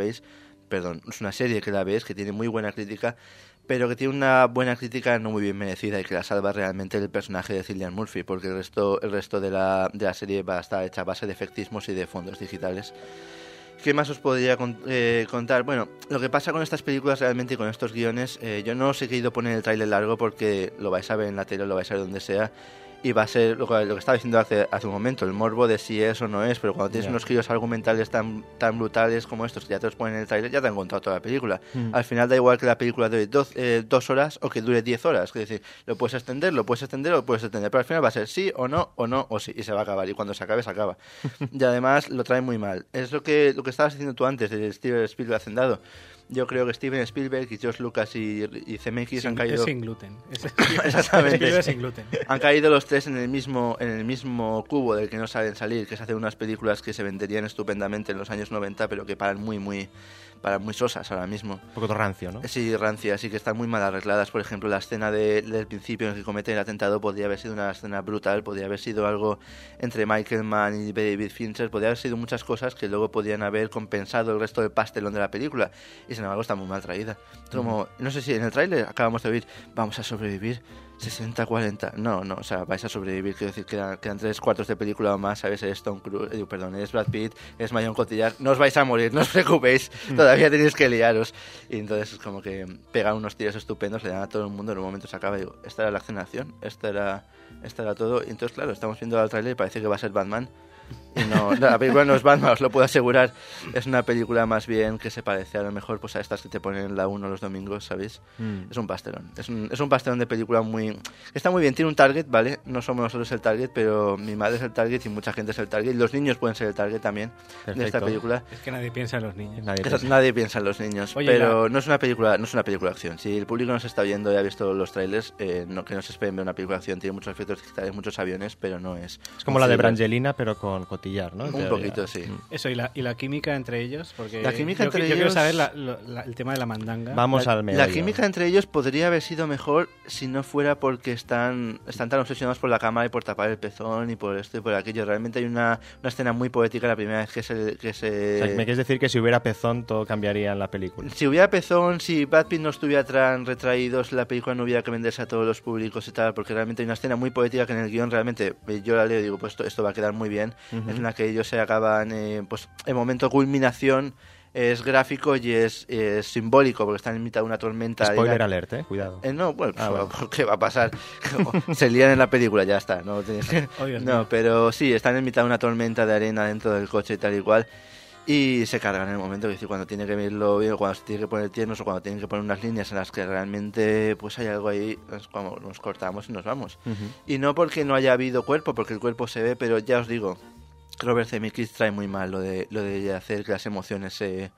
es una serie que la ves, que tiene muy buena crítica, pero que tiene una buena crítica no muy bien merecida y que la salva realmente el personaje de Cillian Murphy, porque el resto de la serie va a estar hecha a base de efectismos y de fondos digitales. ¿Qué más os podría contar? Bueno, lo que pasa con estas películas realmente y con estos guiones, yo no os he querido poner el tráiler largo porque lo vais a ver en la tele, lo vais a ver donde sea, y va a ser lo que estaba diciendo hace un momento, el morbo de si es o no es, pero cuando tienes unos giros argumentales tan brutales como estos, que ya te los ponen en el tráiler, ya te han contado toda la película. Al final da igual que la película dure 2 horas o que dure 10 horas, es decir, lo puedes extender, pero al final va a ser sí o no, o sí, y se va a acabar, y cuando se acabe, se acaba. Y además lo trae muy mal. Es lo que estabas diciendo tú antes, de Steven Spielberg hacendado. Yo creo que Steven Spielberg y George Lucas y Zemeckis han caído... Es sin gluten. Exactamente. Sin gluten. Han caído los tres en el mismo cubo del que no saben salir, que es hacer unas películas que se venderían estupendamente en los años 90, pero que paran muy sosas ahora mismo. Un poco rancio, ¿no? Sí, rancias, y que están muy mal arregladas. Por ejemplo, la escena del principio en el que cometen el atentado podría haber sido una escena brutal, podría haber sido algo entre Michael Mann y David Fincher, podría haber sido muchas cosas que luego podrían haber compensado el resto del pastelón de la película, y sin embargo está muy mal traída. Como, no sé si en el tráiler acabamos de oír, vamos a sobrevivir 60-40, no, o sea, vais a sobrevivir, quiero decir, quedan 3/4 de película o más, ¿sabes? Es Brad Pitt, es Marion Cotillard, no os vais a morir, no os preocupéis, todavía tenéis que liaros. Y entonces es como que pegan unos tiros estupendos, le dan a todo el mundo, en un momento se acaba y digo, esta era la acción, esta era todo, y entonces claro, estamos viendo el tráiler y parece que va a ser Batman. Y no, la película no es Batman, os lo puedo asegurar. Es una película más bien que se parece a lo mejor pues a estas que te ponen en la 1 los domingos, ¿sabéis? Es un pastelón. Es un pastelón de película está muy bien, tiene un target, ¿vale? No somos nosotros el target, pero mi madre es el target y mucha gente es el target. Los niños pueden ser el target también. Perfecto. De esta película. Es que nadie piensa en los niños. Nadie piensa en los niños. Oye, pero no es una película de acción. Si el público nos está viendo y ha visto los trailers, que no se esperen ver una película de acción. Tiene muchos efectos digitales, muchos aviones, pero no es... Es como la de Brangelina, pero con Cotillard, ¿no? Un poquito, sí. Eso, y la química entre ellos, porque la química entre ellos... Yo quiero saber el tema de la mandanga. Vamos al meollo. La química entre ellos podría haber sido mejor si no fuera porque están tan obsesionados por la cámara y por tapar el pezón y por esto y por aquello. Realmente hay una escena muy poética la primera vez que se... O sea, ¿me quieres decir que si hubiera pezón todo cambiaría en la película? Si hubiera pezón, si Brad Pitt no estuviera tan retraído, la película no hubiera que venderse a todos los públicos y tal, porque realmente hay una escena muy poética que en el guión realmente yo la leo y digo, pues esto va a quedar muy bien. Es en la que ellos se acaban... pues el momento de culminación es gráfico y es simbólico porque están en mitad de una tormenta. Spoiler alert, cuidado. No, bueno, ¿qué va a pasar? Se lían en la película, ya está. No, pero sí, están en mitad de una tormenta de arena dentro del coche y tal y cual. Y se cargan en el momento, es decir, cuando tiene que verlo bien, o cuando se tiene que poner tiernos, o cuando tienen que poner unas líneas en las que realmente pues hay algo ahí, es como nos cortamos y nos vamos. Y no porque no haya habido cuerpo, porque el cuerpo se ve, pero ya os digo, Robert Zemeckis trae muy mal lo de hacer que las emociones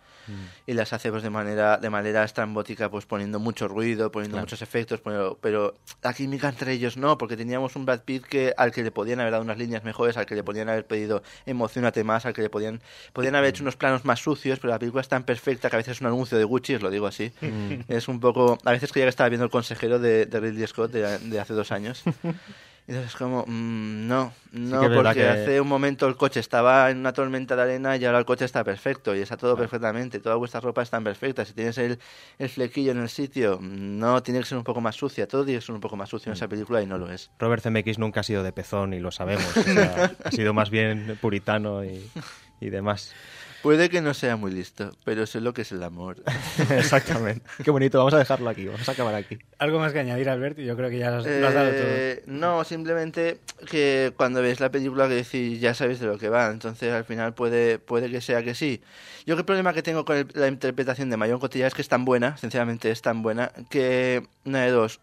y las hace pues de manera estrambótica, pues poniendo mucho ruido, poniendo muchos efectos, pero la química entre ellos no, porque teníamos un Brad Pitt al que le podían haber dado unas líneas mejores, al que le podían haber pedido emocionate más, al que le podían haber hecho unos planos más sucios, pero la película es tan perfecta que a veces es un anuncio de Gucci, os lo digo así. Es un poco, a veces creía que estaba viendo El consejero de Ridley Scott de hace 2 años. Entonces como, no, porque hace un momento el coche estaba en una tormenta de arena y ahora el coche está perfecto y está todo perfectamente, toda vuestra ropa está perfecta. Si tienes el flequillo en el sitio, no, tiene que ser un poco más sucia, todo tiene que ser un poco más sucio en esa película y no lo es. Robert Zemeckis nunca ha sido de pezón y lo sabemos, o sea, ha sido más bien puritano y demás. Puede que no sea muy listo, pero eso es lo que es el amor. Exactamente. Qué bonito, vamos a dejarlo aquí, vamos a acabar aquí. ¿Algo más que añadir, Albert? Yo creo que ya lo has dado todo. No, simplemente que cuando ves la película que decís, ya sabes de lo que va, entonces al final puede que sea que sí. Yo el problema que tengo con la interpretación de Marion Cotillard es que es tan buena, sinceramente es tan buena, que una de dos,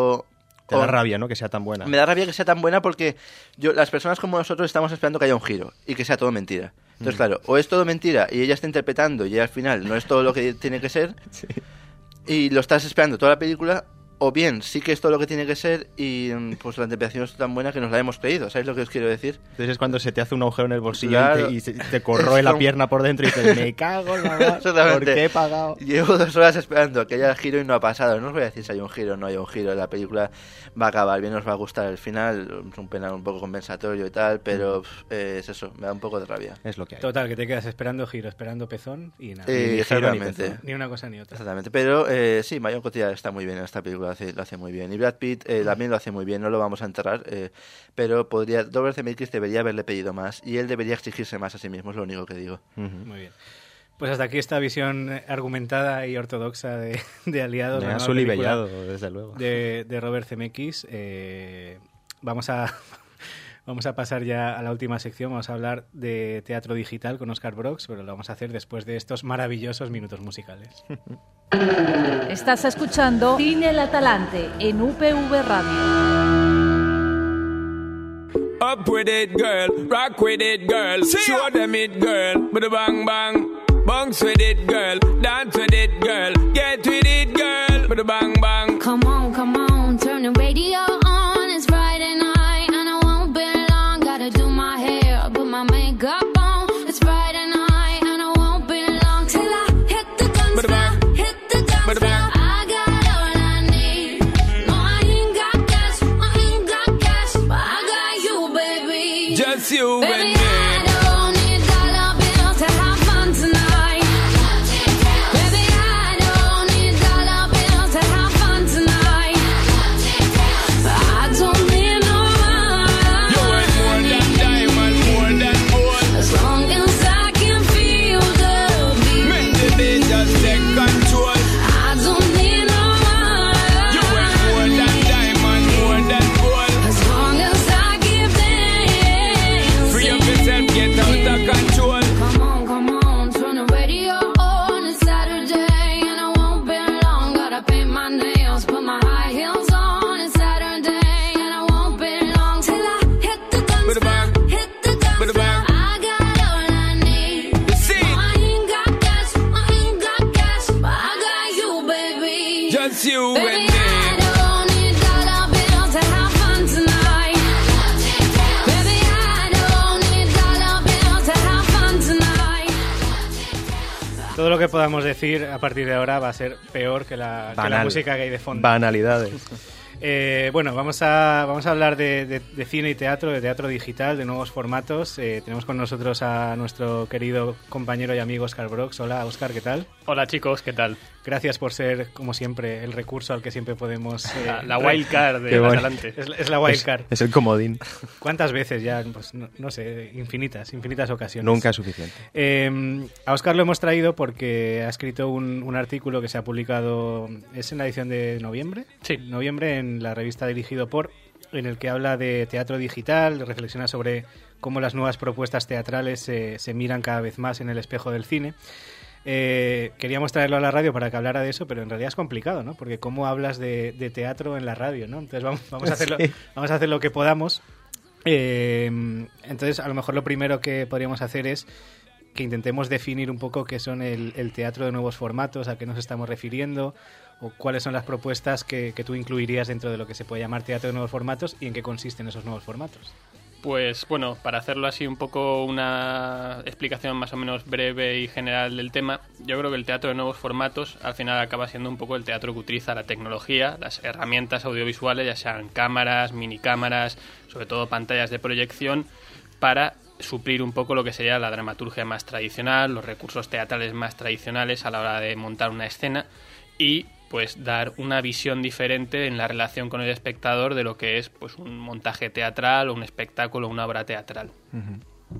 Te da rabia, ¿no?, que sea tan buena. Me da rabia que sea tan buena porque las personas como nosotros estamos esperando que haya un giro y que sea todo mentira. Entonces, claro, o es todo mentira y ella está interpretando y al final no es todo lo que tiene que ser y lo estás esperando toda la película, o bien sí que es todo lo que tiene que ser y pues la interpretación es tan buena que nos la hemos creído. ¿Sabéis lo que os quiero decir? Entonces es cuando se te hace un agujero en el bolsillo y te corroe la pierna por dentro y dices, me cago en la mar, ¿por qué he pagado? Llevo 2 horas esperando a que haya giro y no ha pasado. No os voy a decir si hay un giro o no hay un giro. La película va a acabar bien, os va a gustar el final. Es un penal un poco compensatorio y tal, pero es eso, me da un poco de rabia. Es lo que hay. Total, que te quedas esperando giro, esperando pezón y nada. Ni giro, ni pezón. Ni una cosa ni otra. Exactamente, pero sí, Marion Cotillard está muy bien en esta película, lo hace muy bien. Y Brad Pitt también lo hace muy bien, no lo vamos a enterrar, pero Robert Zemeckis debería haberle pedido más y él debería exigirse más a sí mismo, es lo único que digo. Muy bien. Pues hasta aquí esta visión argumentada y ortodoxa de Aliados. Me ha solivellado, desde luego. De Robert Zemeckis. Vamos a pasar ya a la última sección. Vamos a hablar de teatro digital con Óscar Brox, pero lo vamos a hacer después de estos maravillosos minutos musicales. Estás escuchando Cine El Atalante en UPV Radio. Up with it, girl. Rock with it, girl. Show them it, girl. With a bang bang. Bounce with it, girl. Dance with it, girl. Get with it, girl. With a bang bang. Come on, turn the radio on. It's Friday night and I won't be long. Gotta do my hair, put my makeup on. It's Friday night and I won't be long till I hit the guns now. Hit the guns now. I got all I need. No, I ain't got cash, but I got you, baby. Just you baby, and me. I don't need dollar bills to have fun tonight. Baby, I don't need dollar bills to have fun tonight. I don't need no money. You ain't more than diamond, more than gold. As long as I can feel the beat. Make the beat just take control. I don't need no money. You ain't more than diamond, more than gold. As long as I give dance. Free up yourself, get out of control. Come on, turn the radio on. It's Saturday and I won't be long. Gotta paint my nails, put my high heels on. It's Saturday and I won't be long till I hit the guns now. Hit the guns now. I got all I need. See? No, I ain't got cash, but I got you, baby. Just you Baby, and me. I don't need dollar bills to have fun tonight. Baby, I don't need dollar bills to have fun tonight. Todo lo que podamos decir a partir de ahora va a ser peor que la música que hay de fondo. Banalidades. Bueno, vamos a hablar de cine y teatro, de teatro digital, de nuevos formatos. Tenemos con nosotros a nuestro querido compañero y amigo Óscar Brox. Hola, Óscar, ¿qué tal? Hola, chicos, ¿qué tal? Gracias por ser, como siempre, el recurso al que siempre podemos... la wildcard de adelante. Es la wildcard. Es el comodín. ¿Cuántas veces ya? Pues no sé, infinitas ocasiones. Nunca es suficiente. A Óscar lo hemos traído porque ha escrito un artículo que se ha publicado, ¿es en la edición de noviembre? Sí. Noviembre, en la revista Dirigido por, en el que habla de teatro digital, reflexiona sobre cómo las nuevas propuestas teatrales se miran cada vez más en el espejo del cine. Queríamos traerlo a la radio para que hablara de eso, pero en realidad es complicado, ¿no? Porque cómo hablas de teatro en la radio, ¿no? Entonces vamos a hacer lo que podamos. Entonces, a lo mejor lo primero que podríamos hacer es que intentemos definir un poco qué son el teatro de nuevos formatos, a qué nos estamos refiriendo, o cuáles son las propuestas que tú incluirías dentro de lo que se puede llamar teatro de nuevos formatos y en qué consisten esos nuevos formatos. Pues bueno, para hacerlo así un poco una explicación más o menos breve y general del tema, yo creo que el teatro de nuevos formatos al final acaba siendo un poco el teatro que utiliza la tecnología, las herramientas audiovisuales, ya sean cámaras, minicámaras, sobre todo pantallas de proyección, para suplir un poco lo que sería la dramaturgia más tradicional, los recursos teatrales más tradicionales a la hora de montar una escena y pues dar una visión diferente en la relación con el espectador de lo que es pues un montaje teatral o un espectáculo o una obra teatral. Uh-huh.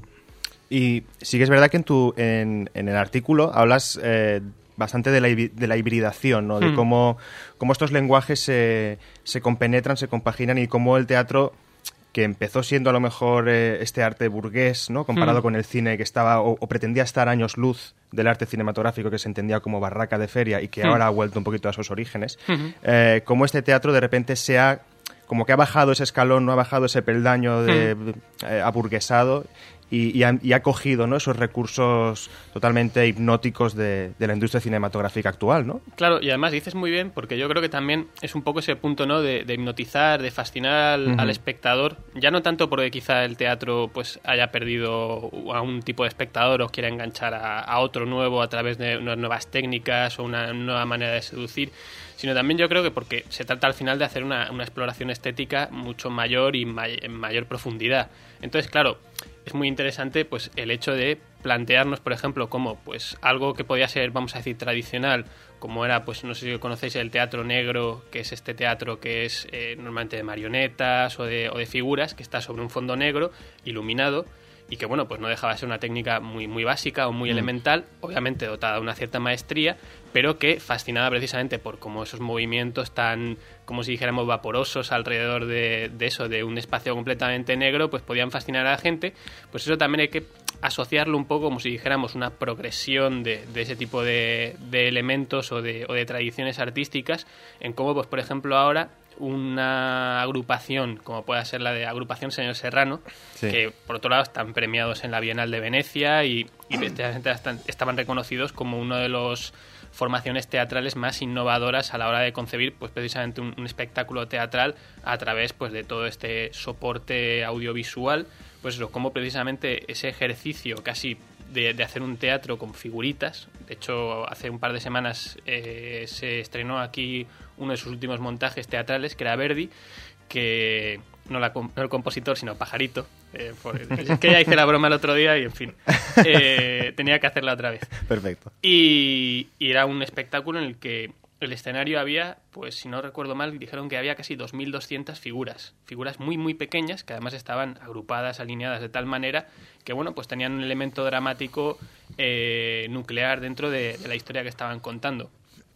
Y sí que es verdad que en el artículo hablas bastante de la hibridación, ¿no? De cómo estos lenguajes se compenetran, se compaginan y cómo el teatro, que empezó siendo a lo mejor este arte burgués, ¿no? Comparado con el cine que estaba o pretendía estar años luz del arte cinematográfico que se entendía como barraca de feria y que ahora ha vuelto un poquito a sus orígenes, cómo este teatro de repente como que ha bajado ese escalón, no ha bajado ese peldaño aburguesado y ha cogido, ¿no? Esos recursos totalmente hipnóticos de la industria cinematográfica actual, ¿no? Claro, y además dices muy bien, porque yo creo que también es un poco ese punto, ¿no? de hipnotizar, de fascinar al espectador, ya no tanto porque quizá el teatro pues haya perdido a un tipo de espectador o quiera enganchar a otro nuevo a través de unas nuevas técnicas o una nueva manera de seducir, sino también yo creo que porque se trata al final de hacer una exploración estética mucho mayor y en mayor profundidad. Entonces, claro, es muy interesante pues el hecho de plantearnos, por ejemplo, como pues algo que podía ser, vamos a decir, tradicional, como era, pues no sé si conocéis el teatro negro, que es este teatro que es normalmente de marionetas o de figuras, que está sobre un fondo negro, iluminado, y que, bueno, pues no dejaba de ser una técnica muy, muy básica o muy elemental, obviamente dotada de una cierta maestría, pero que fascinaba precisamente por cómo esos movimientos tan, como si dijéramos, vaporosos alrededor de eso, de un espacio completamente negro, pues podían fascinar a la gente. Pues eso también hay que asociarlo un poco como si dijéramos una progresión de ese tipo de elementos o de tradiciones artísticas, en cómo, pues por ejemplo, ahora una agrupación como pueda ser la de Agrupación Señor Serrano, que por otro lado están premiados en la Bienal de Venecia y estaban reconocidos como uno de los formaciones teatrales más innovadoras a la hora de concebir pues precisamente un espectáculo teatral a través pues de todo este soporte audiovisual, pues eso, como precisamente ese ejercicio casi de hacer un teatro con figuritas. De hecho, hace un par de semanas se estrenó aquí uno de sus últimos montajes teatrales, que era Verdi, que no el compositor, sino Pajarito. Es que ya hice la broma el otro día y, en fin, tenía que hacerla otra vez. Perfecto. Y era un espectáculo en el que el escenario había, pues si no recuerdo mal, dijeron que había casi 2.200 figuras muy, muy pequeñas, que además estaban agrupadas, alineadas de tal manera que, bueno, pues tenían un elemento dramático nuclear dentro de la historia que estaban contando.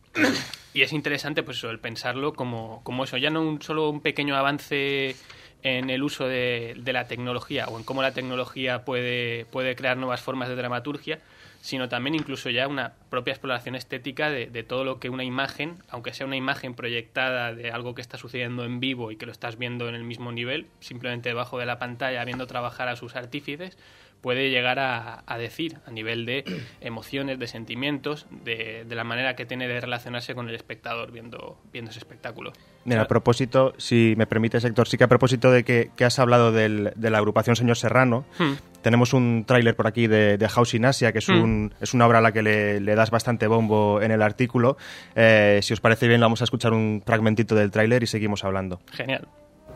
Y es interesante, pues eso, el pensarlo como eso, ya no solo un pequeño avance en el uso de la tecnología o en cómo la tecnología puede crear nuevas formas de dramaturgia, sino también incluso ya una propia exploración estética de todo lo que una imagen, aunque sea una imagen proyectada de algo que está sucediendo en vivo y que lo estás viendo en el mismo nivel, simplemente debajo de la pantalla, viendo trabajar a sus artífices, puede llegar a decir a nivel de emociones, de sentimientos, de la manera que tiene de relacionarse con el espectador viendo ese espectáculo. Mira, a propósito, si me permites, Héctor, sí que a propósito de que has habldo de la agrupación Señor Serrano, tenemos un tráiler por aquí de House in Asia, que es una obra a la que le das bastante bombo en el artículo. Si os parece bien, vamos a escuchar un fragmentito del tráiler y seguimos hablando. Genial.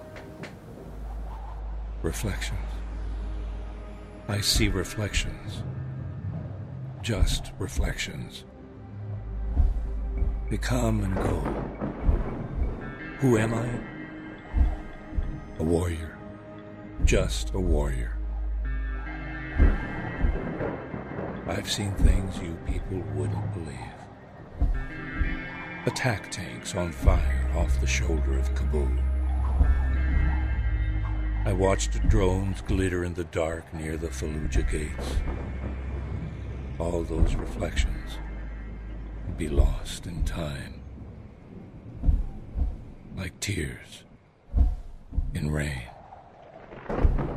Reflections. I see reflections. Just reflections. They come and go. Who am I? A warrior. Just a warrior. I've seen things you people wouldn't believe. Attack tanks on fire off the shoulder of Kabul. I watched drones glitter in the dark near the Fallujah gates. All those reflections would be lost in time, like tears in rain.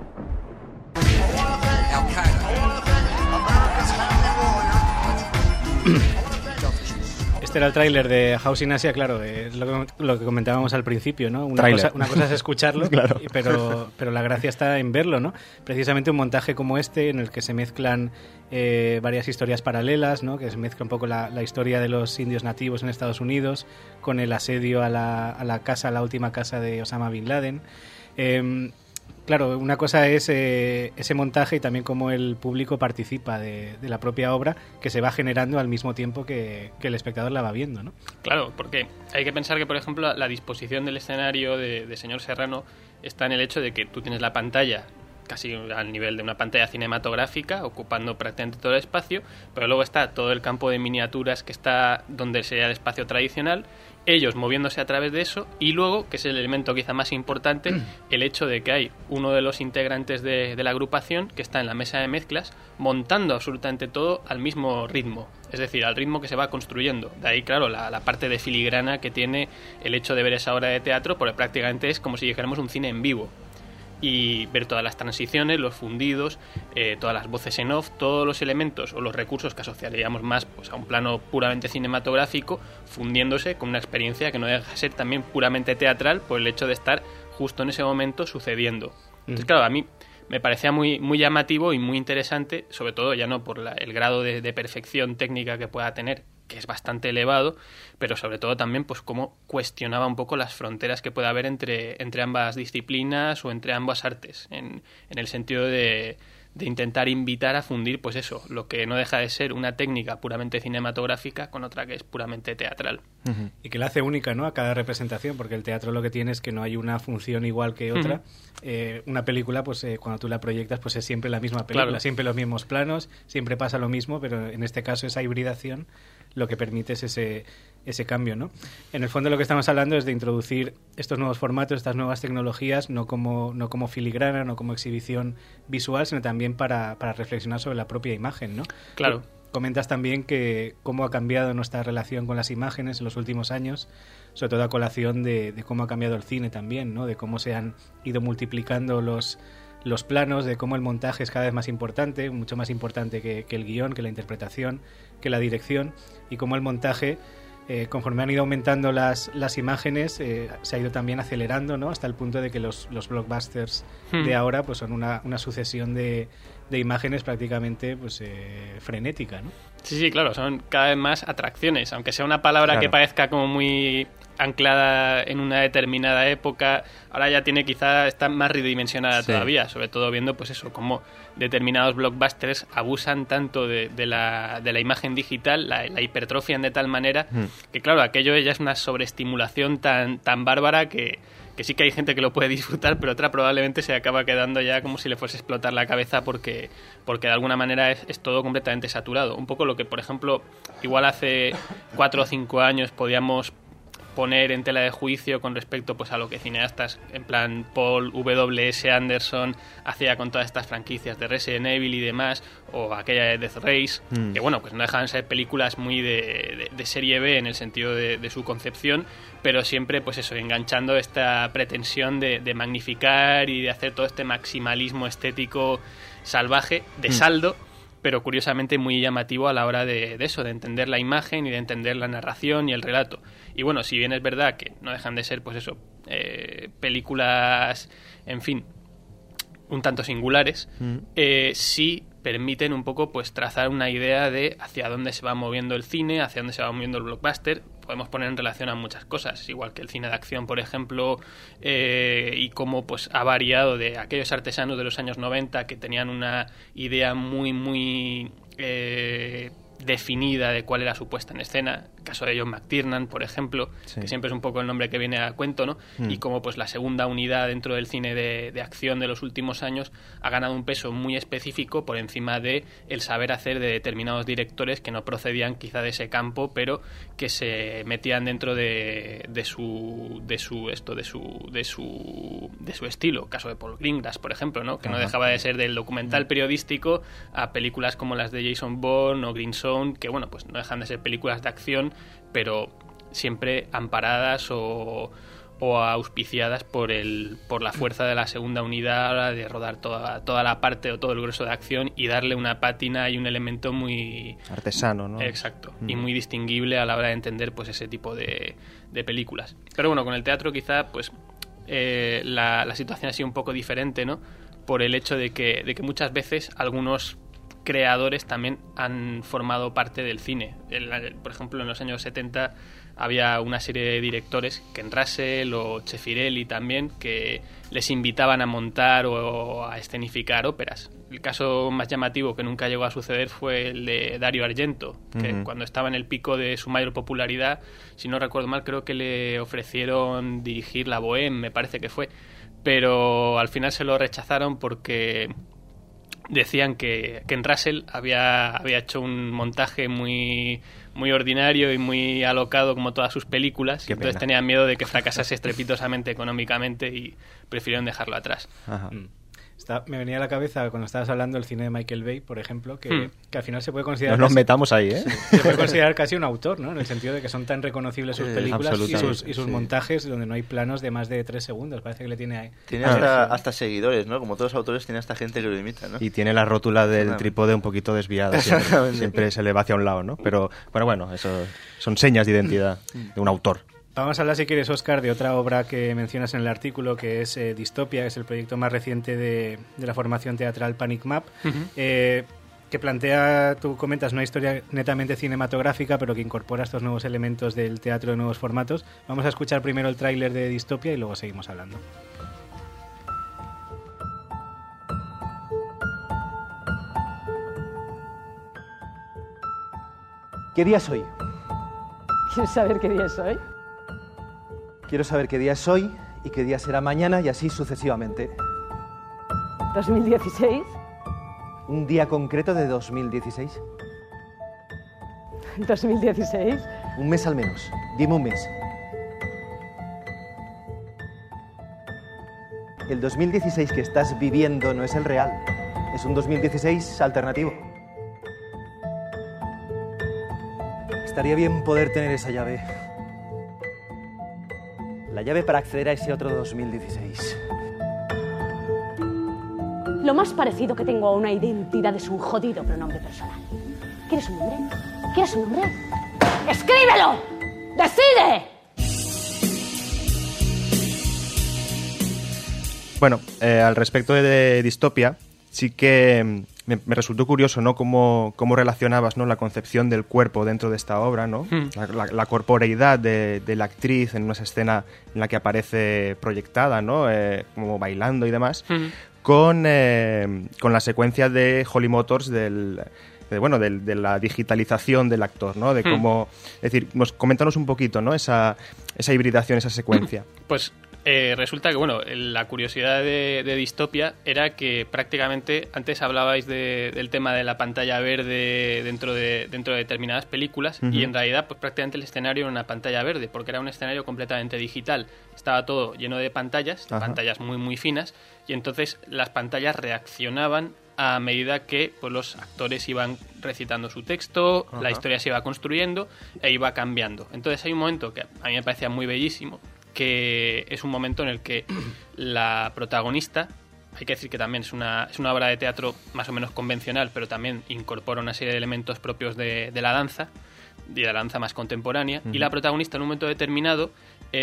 Este era el tráiler de House in Asia, claro, es lo que comentábamos al principio, ¿no? Una cosa es escucharlo, claro. pero la gracia está en verlo, ¿no? Precisamente un montaje como este, en el que se mezclan varias historias paralelas, ¿no? Que se mezcla un poco la historia de los indios nativos en Estados Unidos con el asedio a la última casa de Osama Bin Laden. Claro, una cosa es ese montaje y también cómo el público participa de la propia obra, que se va generando al mismo tiempo que el espectador la va viendo, ¿no? Claro, porque hay que pensar que, por ejemplo, la disposición del escenario de Señor Serrano está en el hecho de que tú tienes la pantalla casi al nivel de una pantalla cinematográfica, ocupando prácticamente todo el espacio, pero luego está todo el campo de miniaturas que está donde sería el espacio tradicional, ellos moviéndose a través de eso, y luego, que es el elemento quizá más importante, el hecho de que hay uno de los integrantes de la agrupación que está en la mesa de mezclas montando absolutamente todo al mismo ritmo, es decir, al ritmo que se va construyendo. De ahí, claro, la parte de filigrana que tiene el hecho de ver esa obra de teatro, porque prácticamente es como si dijéramos un cine en vivo. Y ver todas las transiciones, los fundidos, todas las voces en off, todos los elementos o los recursos que asociaríamos más pues a un plano puramente cinematográfico, fundiéndose con una experiencia que no deja de ser también puramente teatral por el hecho de estar justo en ese momento sucediendo. Entonces, claro, a mí me parecía muy, muy llamativo y muy interesante, sobre todo ya no por el grado de perfección técnica que pueda tener, que es bastante elevado, pero sobre todo también pues cómo cuestionaba un poco las fronteras que puede haber entre ambas disciplinas o entre ambas artes, en el sentido de intentar invitar a fundir pues eso, lo que no deja de ser una técnica puramente cinematográfica con otra que es puramente teatral. Y que la hace única, ¿no?, a cada representación, porque el teatro lo que tiene es que no hay una función igual que otra. Una película, pues cuando tú la proyectas, pues es siempre la misma película, claro, siempre los mismos planos, siempre pasa lo mismo, pero en este caso esa hibridación lo que permite es ese cambio, ¿no? En el fondo lo que estamos hablando es de introducir estos nuevos formatos, estas nuevas tecnologías, no como filigrana, no como exhibición visual, sino también para reflexionar sobre la propia imagen, ¿no? Claro. Comentas también que cómo ha cambiado nuestra relación con las imágenes en los últimos años, sobre todo a colación de cómo ha cambiado el cine también, ¿no? De cómo se han ido multiplicando los planos, de cómo el montaje es cada vez más importante, mucho más importante que el guión, que la interpretación, que la dirección, y cómo el montaje, conforme han ido aumentando las imágenes, se ha ido también acelerando, ¿no?, hasta el punto de que los blockbusters de ahora pues son una sucesión de imágenes prácticamente pues frenética, ¿no? Sí, claro, son cada vez más atracciones, aunque sea una palabra que parezca como muy anclada en una determinada época, ahora ya está más redimensionada todavía, sobre todo viendo pues eso, cómo determinados blockbusters abusan tanto de la imagen digital, la hipertrofian de tal manera que claro, aquello ya es una sobreestimulación tan bárbara que sí que hay gente que lo puede disfrutar, pero otra probablemente se acaba quedando ya como si le fuese a explotar la cabeza porque de alguna manera es todo completamente saturado. Un poco lo que, por ejemplo, igual hace 4 o 5 años podíamos poner en tela de juicio con respecto pues a lo que cineastas en plan Paul W.S. Anderson hacía con todas estas franquicias de Resident Evil y demás, o aquella de Death Race, que bueno, pues no dejan de ser películas muy de serie B en el sentido de su concepción, pero siempre pues eso, enganchando esta pretensión de magnificar y de hacer todo este maximalismo estético salvaje de saldo, pero curiosamente muy llamativo a la hora de eso, de entender la imagen y de entender la narración y el relato. Y bueno, si bien es verdad que no dejan de ser, pues eso, películas, en fin, un tanto singulares, sí permiten un poco pues trazar una idea de hacia dónde se va moviendo el cine, hacia dónde se va moviendo el blockbuster. Podemos poner en relación a muchas cosas, igual que el cine de acción, por ejemplo, y cómo pues ha variado de aquellos artesanos de los años 90 que tenían una idea muy, muy definida de cuál era su puesta en escena. El caso de John McTiernan, por ejemplo, que siempre es un poco el nombre que viene a cuento, ¿no? Y como pues la segunda unidad dentro del cine de acción de los últimos años ha ganado un peso muy específico por encima de el saber hacer de determinados directores que no procedían quizá de ese campo, pero que se metían dentro de su estilo. Caso de Paul Greengrass, por ejemplo, ¿no? Que no dejaba de ser del documental periodístico a películas como las de Jason Bourne o Green Zone, que bueno, pues no dejan de ser películas de acción, pero siempre amparadas o o auspiciadas por la fuerza de la segunda unidad a la de rodar toda la parte o todo el grueso de acción y darle una pátina y un elemento muy... artesano, ¿no? Exacto, y muy distinguible a la hora de entender pues ese tipo de películas. Pero bueno, con el teatro quizá pues la situación ha sido un poco diferente, ¿no? Por el hecho de que muchas veces algunos creadores también han formado parte del cine. Por ejemplo, en los años 70 había una serie de directores, Ken Russell o Cefirelli también, que les invitaban a montar o a escenificar óperas. El caso más llamativo que nunca llegó a suceder fue el de Dario Argento, que cuando estaba en el pico de su mayor popularidad, si no recuerdo mal, creo que le ofrecieron dirigir La Bohème, me parece que fue, pero al final se lo rechazaron porque decían que Ken Russell había hecho un montaje muy ordinario y muy alocado como todas sus películas, y entonces tenían miedo de que fracasase estrepitosamente económicamente y prefirieron dejarlo atrás. Ajá. Me venía a la cabeza cuando estabas hablando del cine de Michael Bay, por ejemplo, que al final se puede considerar... Nos metamos ahí, ¿eh? Se puede considerar casi un autor, ¿no? En el sentido de que son tan reconocibles sus películas y sus montajes donde no hay planos de más de 3 segundos. Parece que le tiene ahí. Tiene hasta seguidores, ¿no? Como todos los autores, tiene hasta gente que lo imita, ¿no? Y tiene la rótula del trípode un poquito desviada. Siempre se le va hacia un lado, ¿no? Pero bueno, eso son señas de identidad de un autor. Vamos a hablar, si quieres, Óscar, de otra obra que mencionas en el artículo, que es Distopia, que es el proyecto más reciente de la formación teatral Panic Map, que plantea, tú comentas, una historia netamente cinematográfica, pero que incorpora estos nuevos elementos del teatro de nuevos formatos. Vamos a escuchar primero el tráiler de Distopia y luego seguimos hablando. ¿Qué día es hoy? ¿Quieres saber qué día es hoy? Quiero saber qué día es hoy y qué día será mañana y así sucesivamente. 2016. ¿Un día concreto de 2016? 2016. Un mes al menos. Dime un mes. El 2016 que estás viviendo no es el real. Es un 2016 alternativo. Estaría bien poder tener esa llave. La llave para acceder a ese otro 2016. Lo más parecido que tengo a una identidad es un jodido pronombre personal. ¿Quieres un nombre? ¿Quieres un nombre? ¡Escríbelo! ¡Decide! Bueno, al respecto de Distopia, sí que me resultó curioso, ¿no? Cómo relacionabas, ¿no? La concepción del cuerpo dentro de esta obra, ¿no? La corporeidad de la actriz en una escena en la que aparece proyectada, ¿no? Como bailando y demás, con la secuencia de Holly Motors de la digitalización del actor, ¿no? De cómo, es decir, coméntanos un poquito, ¿no? Esa hibridación, esa secuencia. Pues resulta que, la curiosidad de Distopia era que prácticamente, antes hablabais del tema de la pantalla verde dentro de determinadas películas, y en realidad pues prácticamente el escenario era una pantalla verde, porque era un escenario completamente digital. Estaba todo lleno de pantallas muy muy finas, y entonces las pantallas reaccionaban a medida que pues los actores iban recitando su texto, la historia se iba construyendo e iba cambiando. Entonces hay un momento que a mí me parecía muy bellísimo, que es un momento en el que la protagonista, hay que decir que también es una obra de teatro más o menos convencional, pero también incorpora una serie de elementos propios de la danza, y de la danza más contemporánea, y la protagonista en un momento determinado,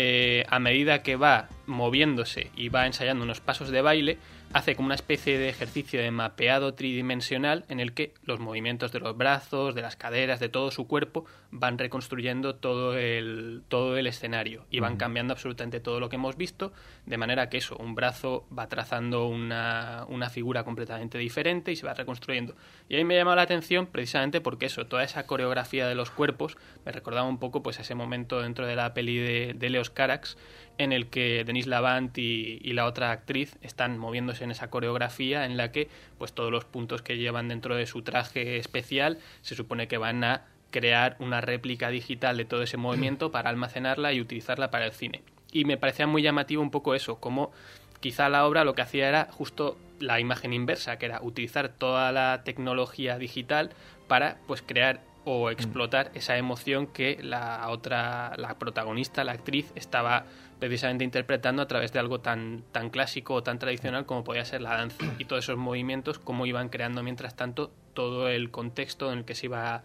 a medida que va moviéndose y va ensayando unos pasos de baile, hace como una especie de ejercicio de mapeado tridimensional en el que los movimientos de los brazos, de las caderas, de todo su cuerpo van reconstruyendo todo el escenario y van cambiando absolutamente todo lo que hemos visto, de manera que un brazo va trazando una figura completamente diferente y se va reconstruyendo. Y a mí me llamaba la atención precisamente porque toda esa coreografía de los cuerpos me recordaba un poco pues ese momento dentro de la peli de Leos Carax, en el que Denise Lavant y la otra actriz están moviéndose en esa coreografía en la que pues todos los puntos que llevan dentro de su traje especial se supone que van a crear una réplica digital de todo ese movimiento para almacenarla y utilizarla para el cine. Y me parecía muy llamativo un poco eso, como quizá la obra lo que hacía era justo la imagen inversa, que era utilizar toda la tecnología digital para pues crear o explotar esa emoción que la protagonista, la actriz, estaba precisamente interpretando a través de algo tan clásico o tan tradicional como podía ser la danza, y todos esos movimientos, cómo iban creando mientras tanto todo el contexto en el que se iba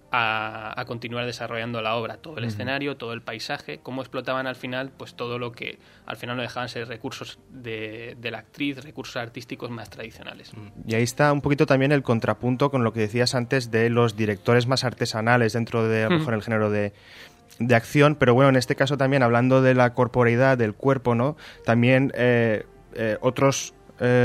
a continuar desarrollando la obra, todo el escenario, todo el paisaje, cómo explotaban al final pues todo lo que al final no dejaban ser recursos de la actriz, recursos artísticos más tradicionales. Y ahí está un poquito también el contrapunto con lo que decías antes de los directores más artesanales dentro de a lo mejor el género de acción, pero bueno, en este caso también hablando de la corporeidad, del cuerpo, ¿no? También otros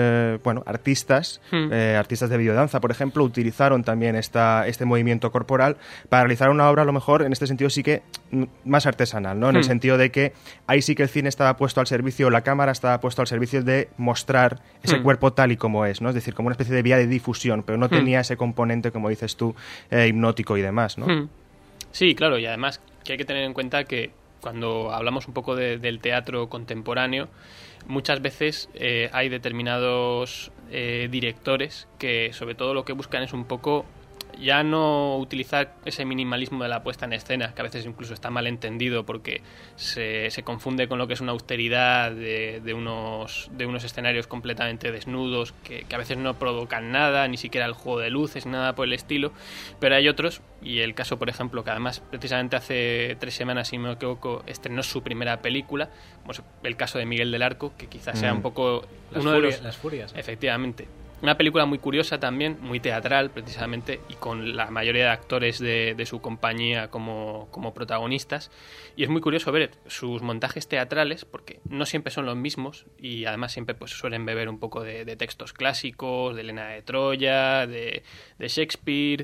artistas de videodanza, por ejemplo, utilizaron también este movimiento corporal para realizar una obra, a lo mejor, en este sentido sí que más artesanal, ¿no? En el sentido de que ahí sí que el cine estaba puesto al servicio, la cámara estaba puesto al servicio de mostrar ese cuerpo tal y como es, ¿no? Es decir, como una especie de vía de difusión, pero no tenía ese componente, como dices tú, hipnótico y demás, ¿no? Sí, claro, y además que hay que tener en cuenta que cuando hablamos un poco del teatro contemporáneo, muchas veces hay determinados directores que sobre todo lo que buscan es un poco ya no utilizar ese minimalismo de la puesta en escena, que a veces incluso está mal entendido porque se confunde con lo que es una austeridad de unos escenarios completamente desnudos que a veces no provocan nada, ni siquiera el juego de luces, nada por el estilo, pero hay otros, y el caso por ejemplo que además precisamente hace 3 semanas, si no me equivoco, estrenó su primera película, pues el caso de Miguel del Arco, que quizás sea un poco Las Furias. Efectivamente. Una película muy curiosa también, muy teatral precisamente, y con la mayoría de actores de su compañía como protagonistas. Y es muy curioso ver sus montajes teatrales, porque no siempre son los mismos, y además siempre pues suelen beber un poco de textos clásicos, de Helena de Troya, de Shakespeare,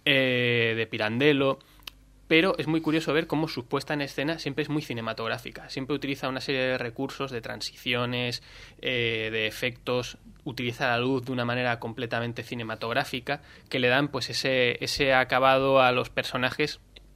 de Pirandello. Pero es muy curioso ver cómo su puesta en escena siempre es muy cinematográfica. Siempre utiliza una serie de recursos, de transiciones, de efectos, utiliza la luz de una manera completamente cinematográfica que le dan pues ese acabado a los personajes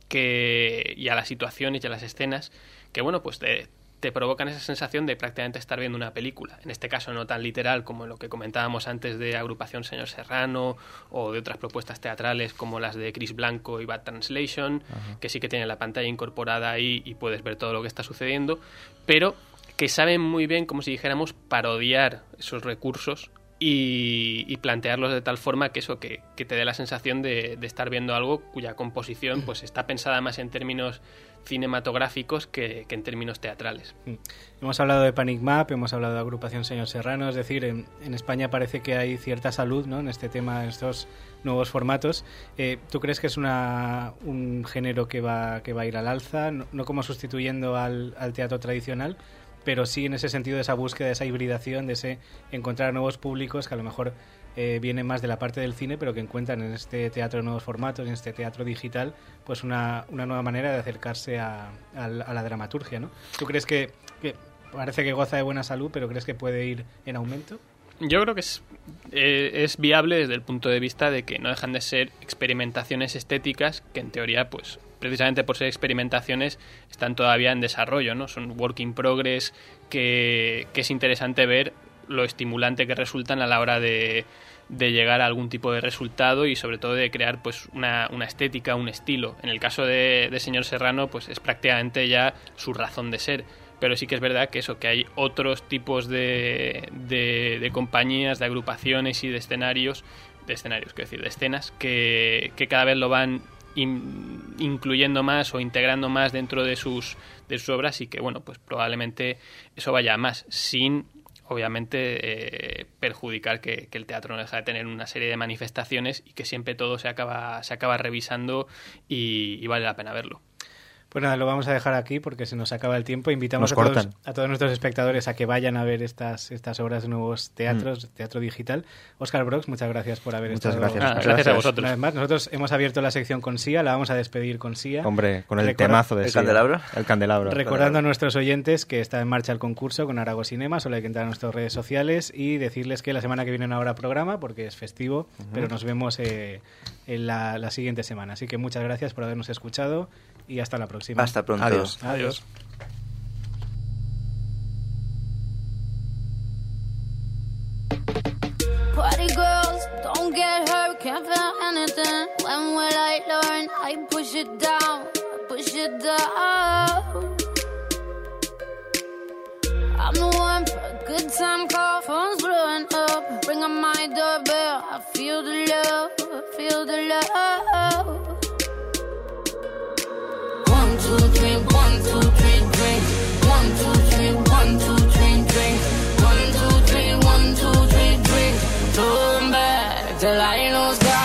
y a las situaciones y a las escenas que, bueno, pues te provocan esa sensación de prácticamente estar viendo una película. En este caso no tan literal como lo que comentábamos antes de Agrupación Señor Serrano o de otras propuestas teatrales como las de Chris Blanco y Bad Translation, que sí que tienen la pantalla incorporada ahí y puedes ver todo lo que está sucediendo, pero que saben muy bien, como si dijéramos, parodiar esos recursos y plantearlos de tal forma que eso que te dé la sensación de estar viendo algo cuya composición pues está pensada más en términos cinematográficos que en términos teatrales. Hemos hablado de Panic Map, hemos hablado de Agrupación Señor Serrano, es decir, en España parece que hay cierta salud, ¿no?, en este tema, en estos nuevos formatos. ¿Tú crees que es un género que va a ir al alza, no como sustituyendo al teatro tradicional, pero sí en ese sentido de esa búsqueda, de esa hibridación, de ese encontrar nuevos públicos que a lo mejor vienen más de la parte del cine, pero que encuentran en este teatro de nuevos formatos, en este teatro digital, pues una nueva manera de acercarse a la dramaturgia, ¿no? ¿Tú crees que parece que goza de buena salud, pero crees que puede ir en aumento? Yo creo que es viable desde el punto de vista de que no dejan de ser experimentaciones estéticas que en teoría, pues precisamente por ser experimentaciones, están todavía en desarrollo, ¿no? Son work in progress que es interesante ver lo estimulante que resultan a la hora de llegar a algún tipo de resultado y sobre todo de crear pues una estética, un estilo. En el caso de Señor Serrano, pues es prácticamente ya su razón de ser. Pero sí que es verdad que hay otros tipos de compañías, de agrupaciones y de escenas que cada vez lo van incluyendo más o integrando más dentro de sus obras y que, bueno, pues probablemente eso vaya a más, sin obviamente perjudicar que el teatro no deja de tener una serie de manifestaciones y que siempre todo se acaba revisando y vale la pena verlo. Pues nada, lo vamos a dejar aquí porque se nos acaba el tiempo. Invitamos a todos nuestros espectadores a que vayan a ver estas obras de nuevos teatros, teatro digital. Óscar Brox, muchas gracias por haber estado. Gracias a vosotros. Una vez más, nosotros hemos abierto la sección con Sia, la vamos a despedir con Sia. Hombre, con el temazo de Sia. ¿El candelabro? Recordando a nuestros oyentes que está en marcha el concurso con Arago Cinema, solo hay que entrar a nuestras redes sociales y decirles que la semana que viene no habrá programa porque es festivo, pero nos vemos en la siguiente semana. Así que muchas gracias por habernos escuchado y hasta la próxima. Hasta pronto. Adiós. Adiós. Party girls, don't get hurt, can't feel anything. When will I learn? I push it down, push it down. I'm the one for a good time call, phone's blowing up. Ring on my doorbell, I feel the love, feel the love. 1, 2, 3, 1, 2, 3, drink. 1, 2, 3, 1, 2, 3, drink. 1, 2, 3, 1, 2, 3, drink. Turn back till I lose God.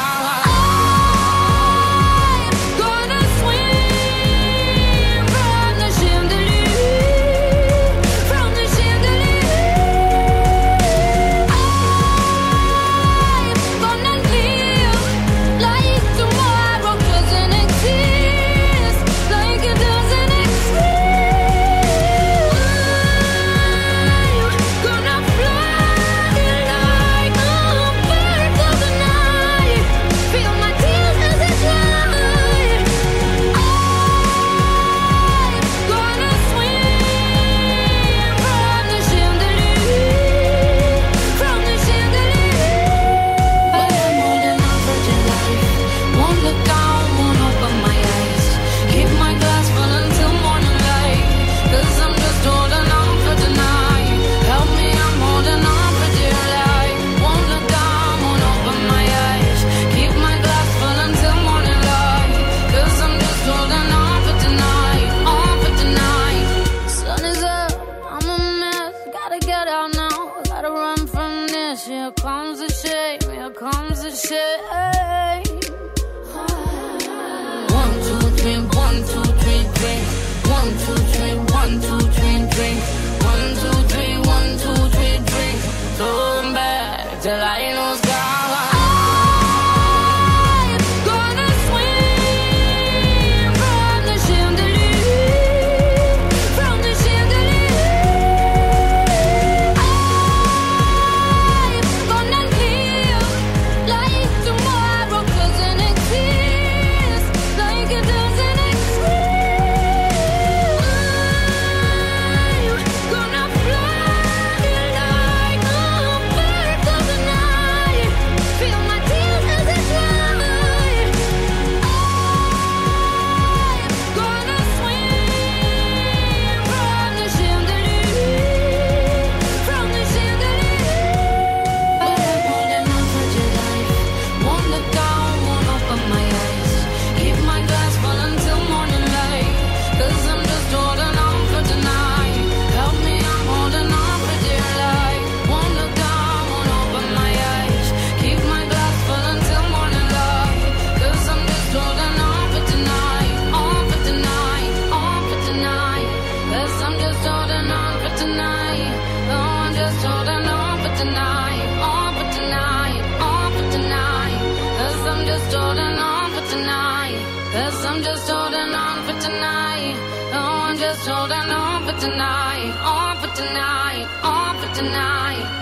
Holding on for tonight, on for tonight, on for tonight.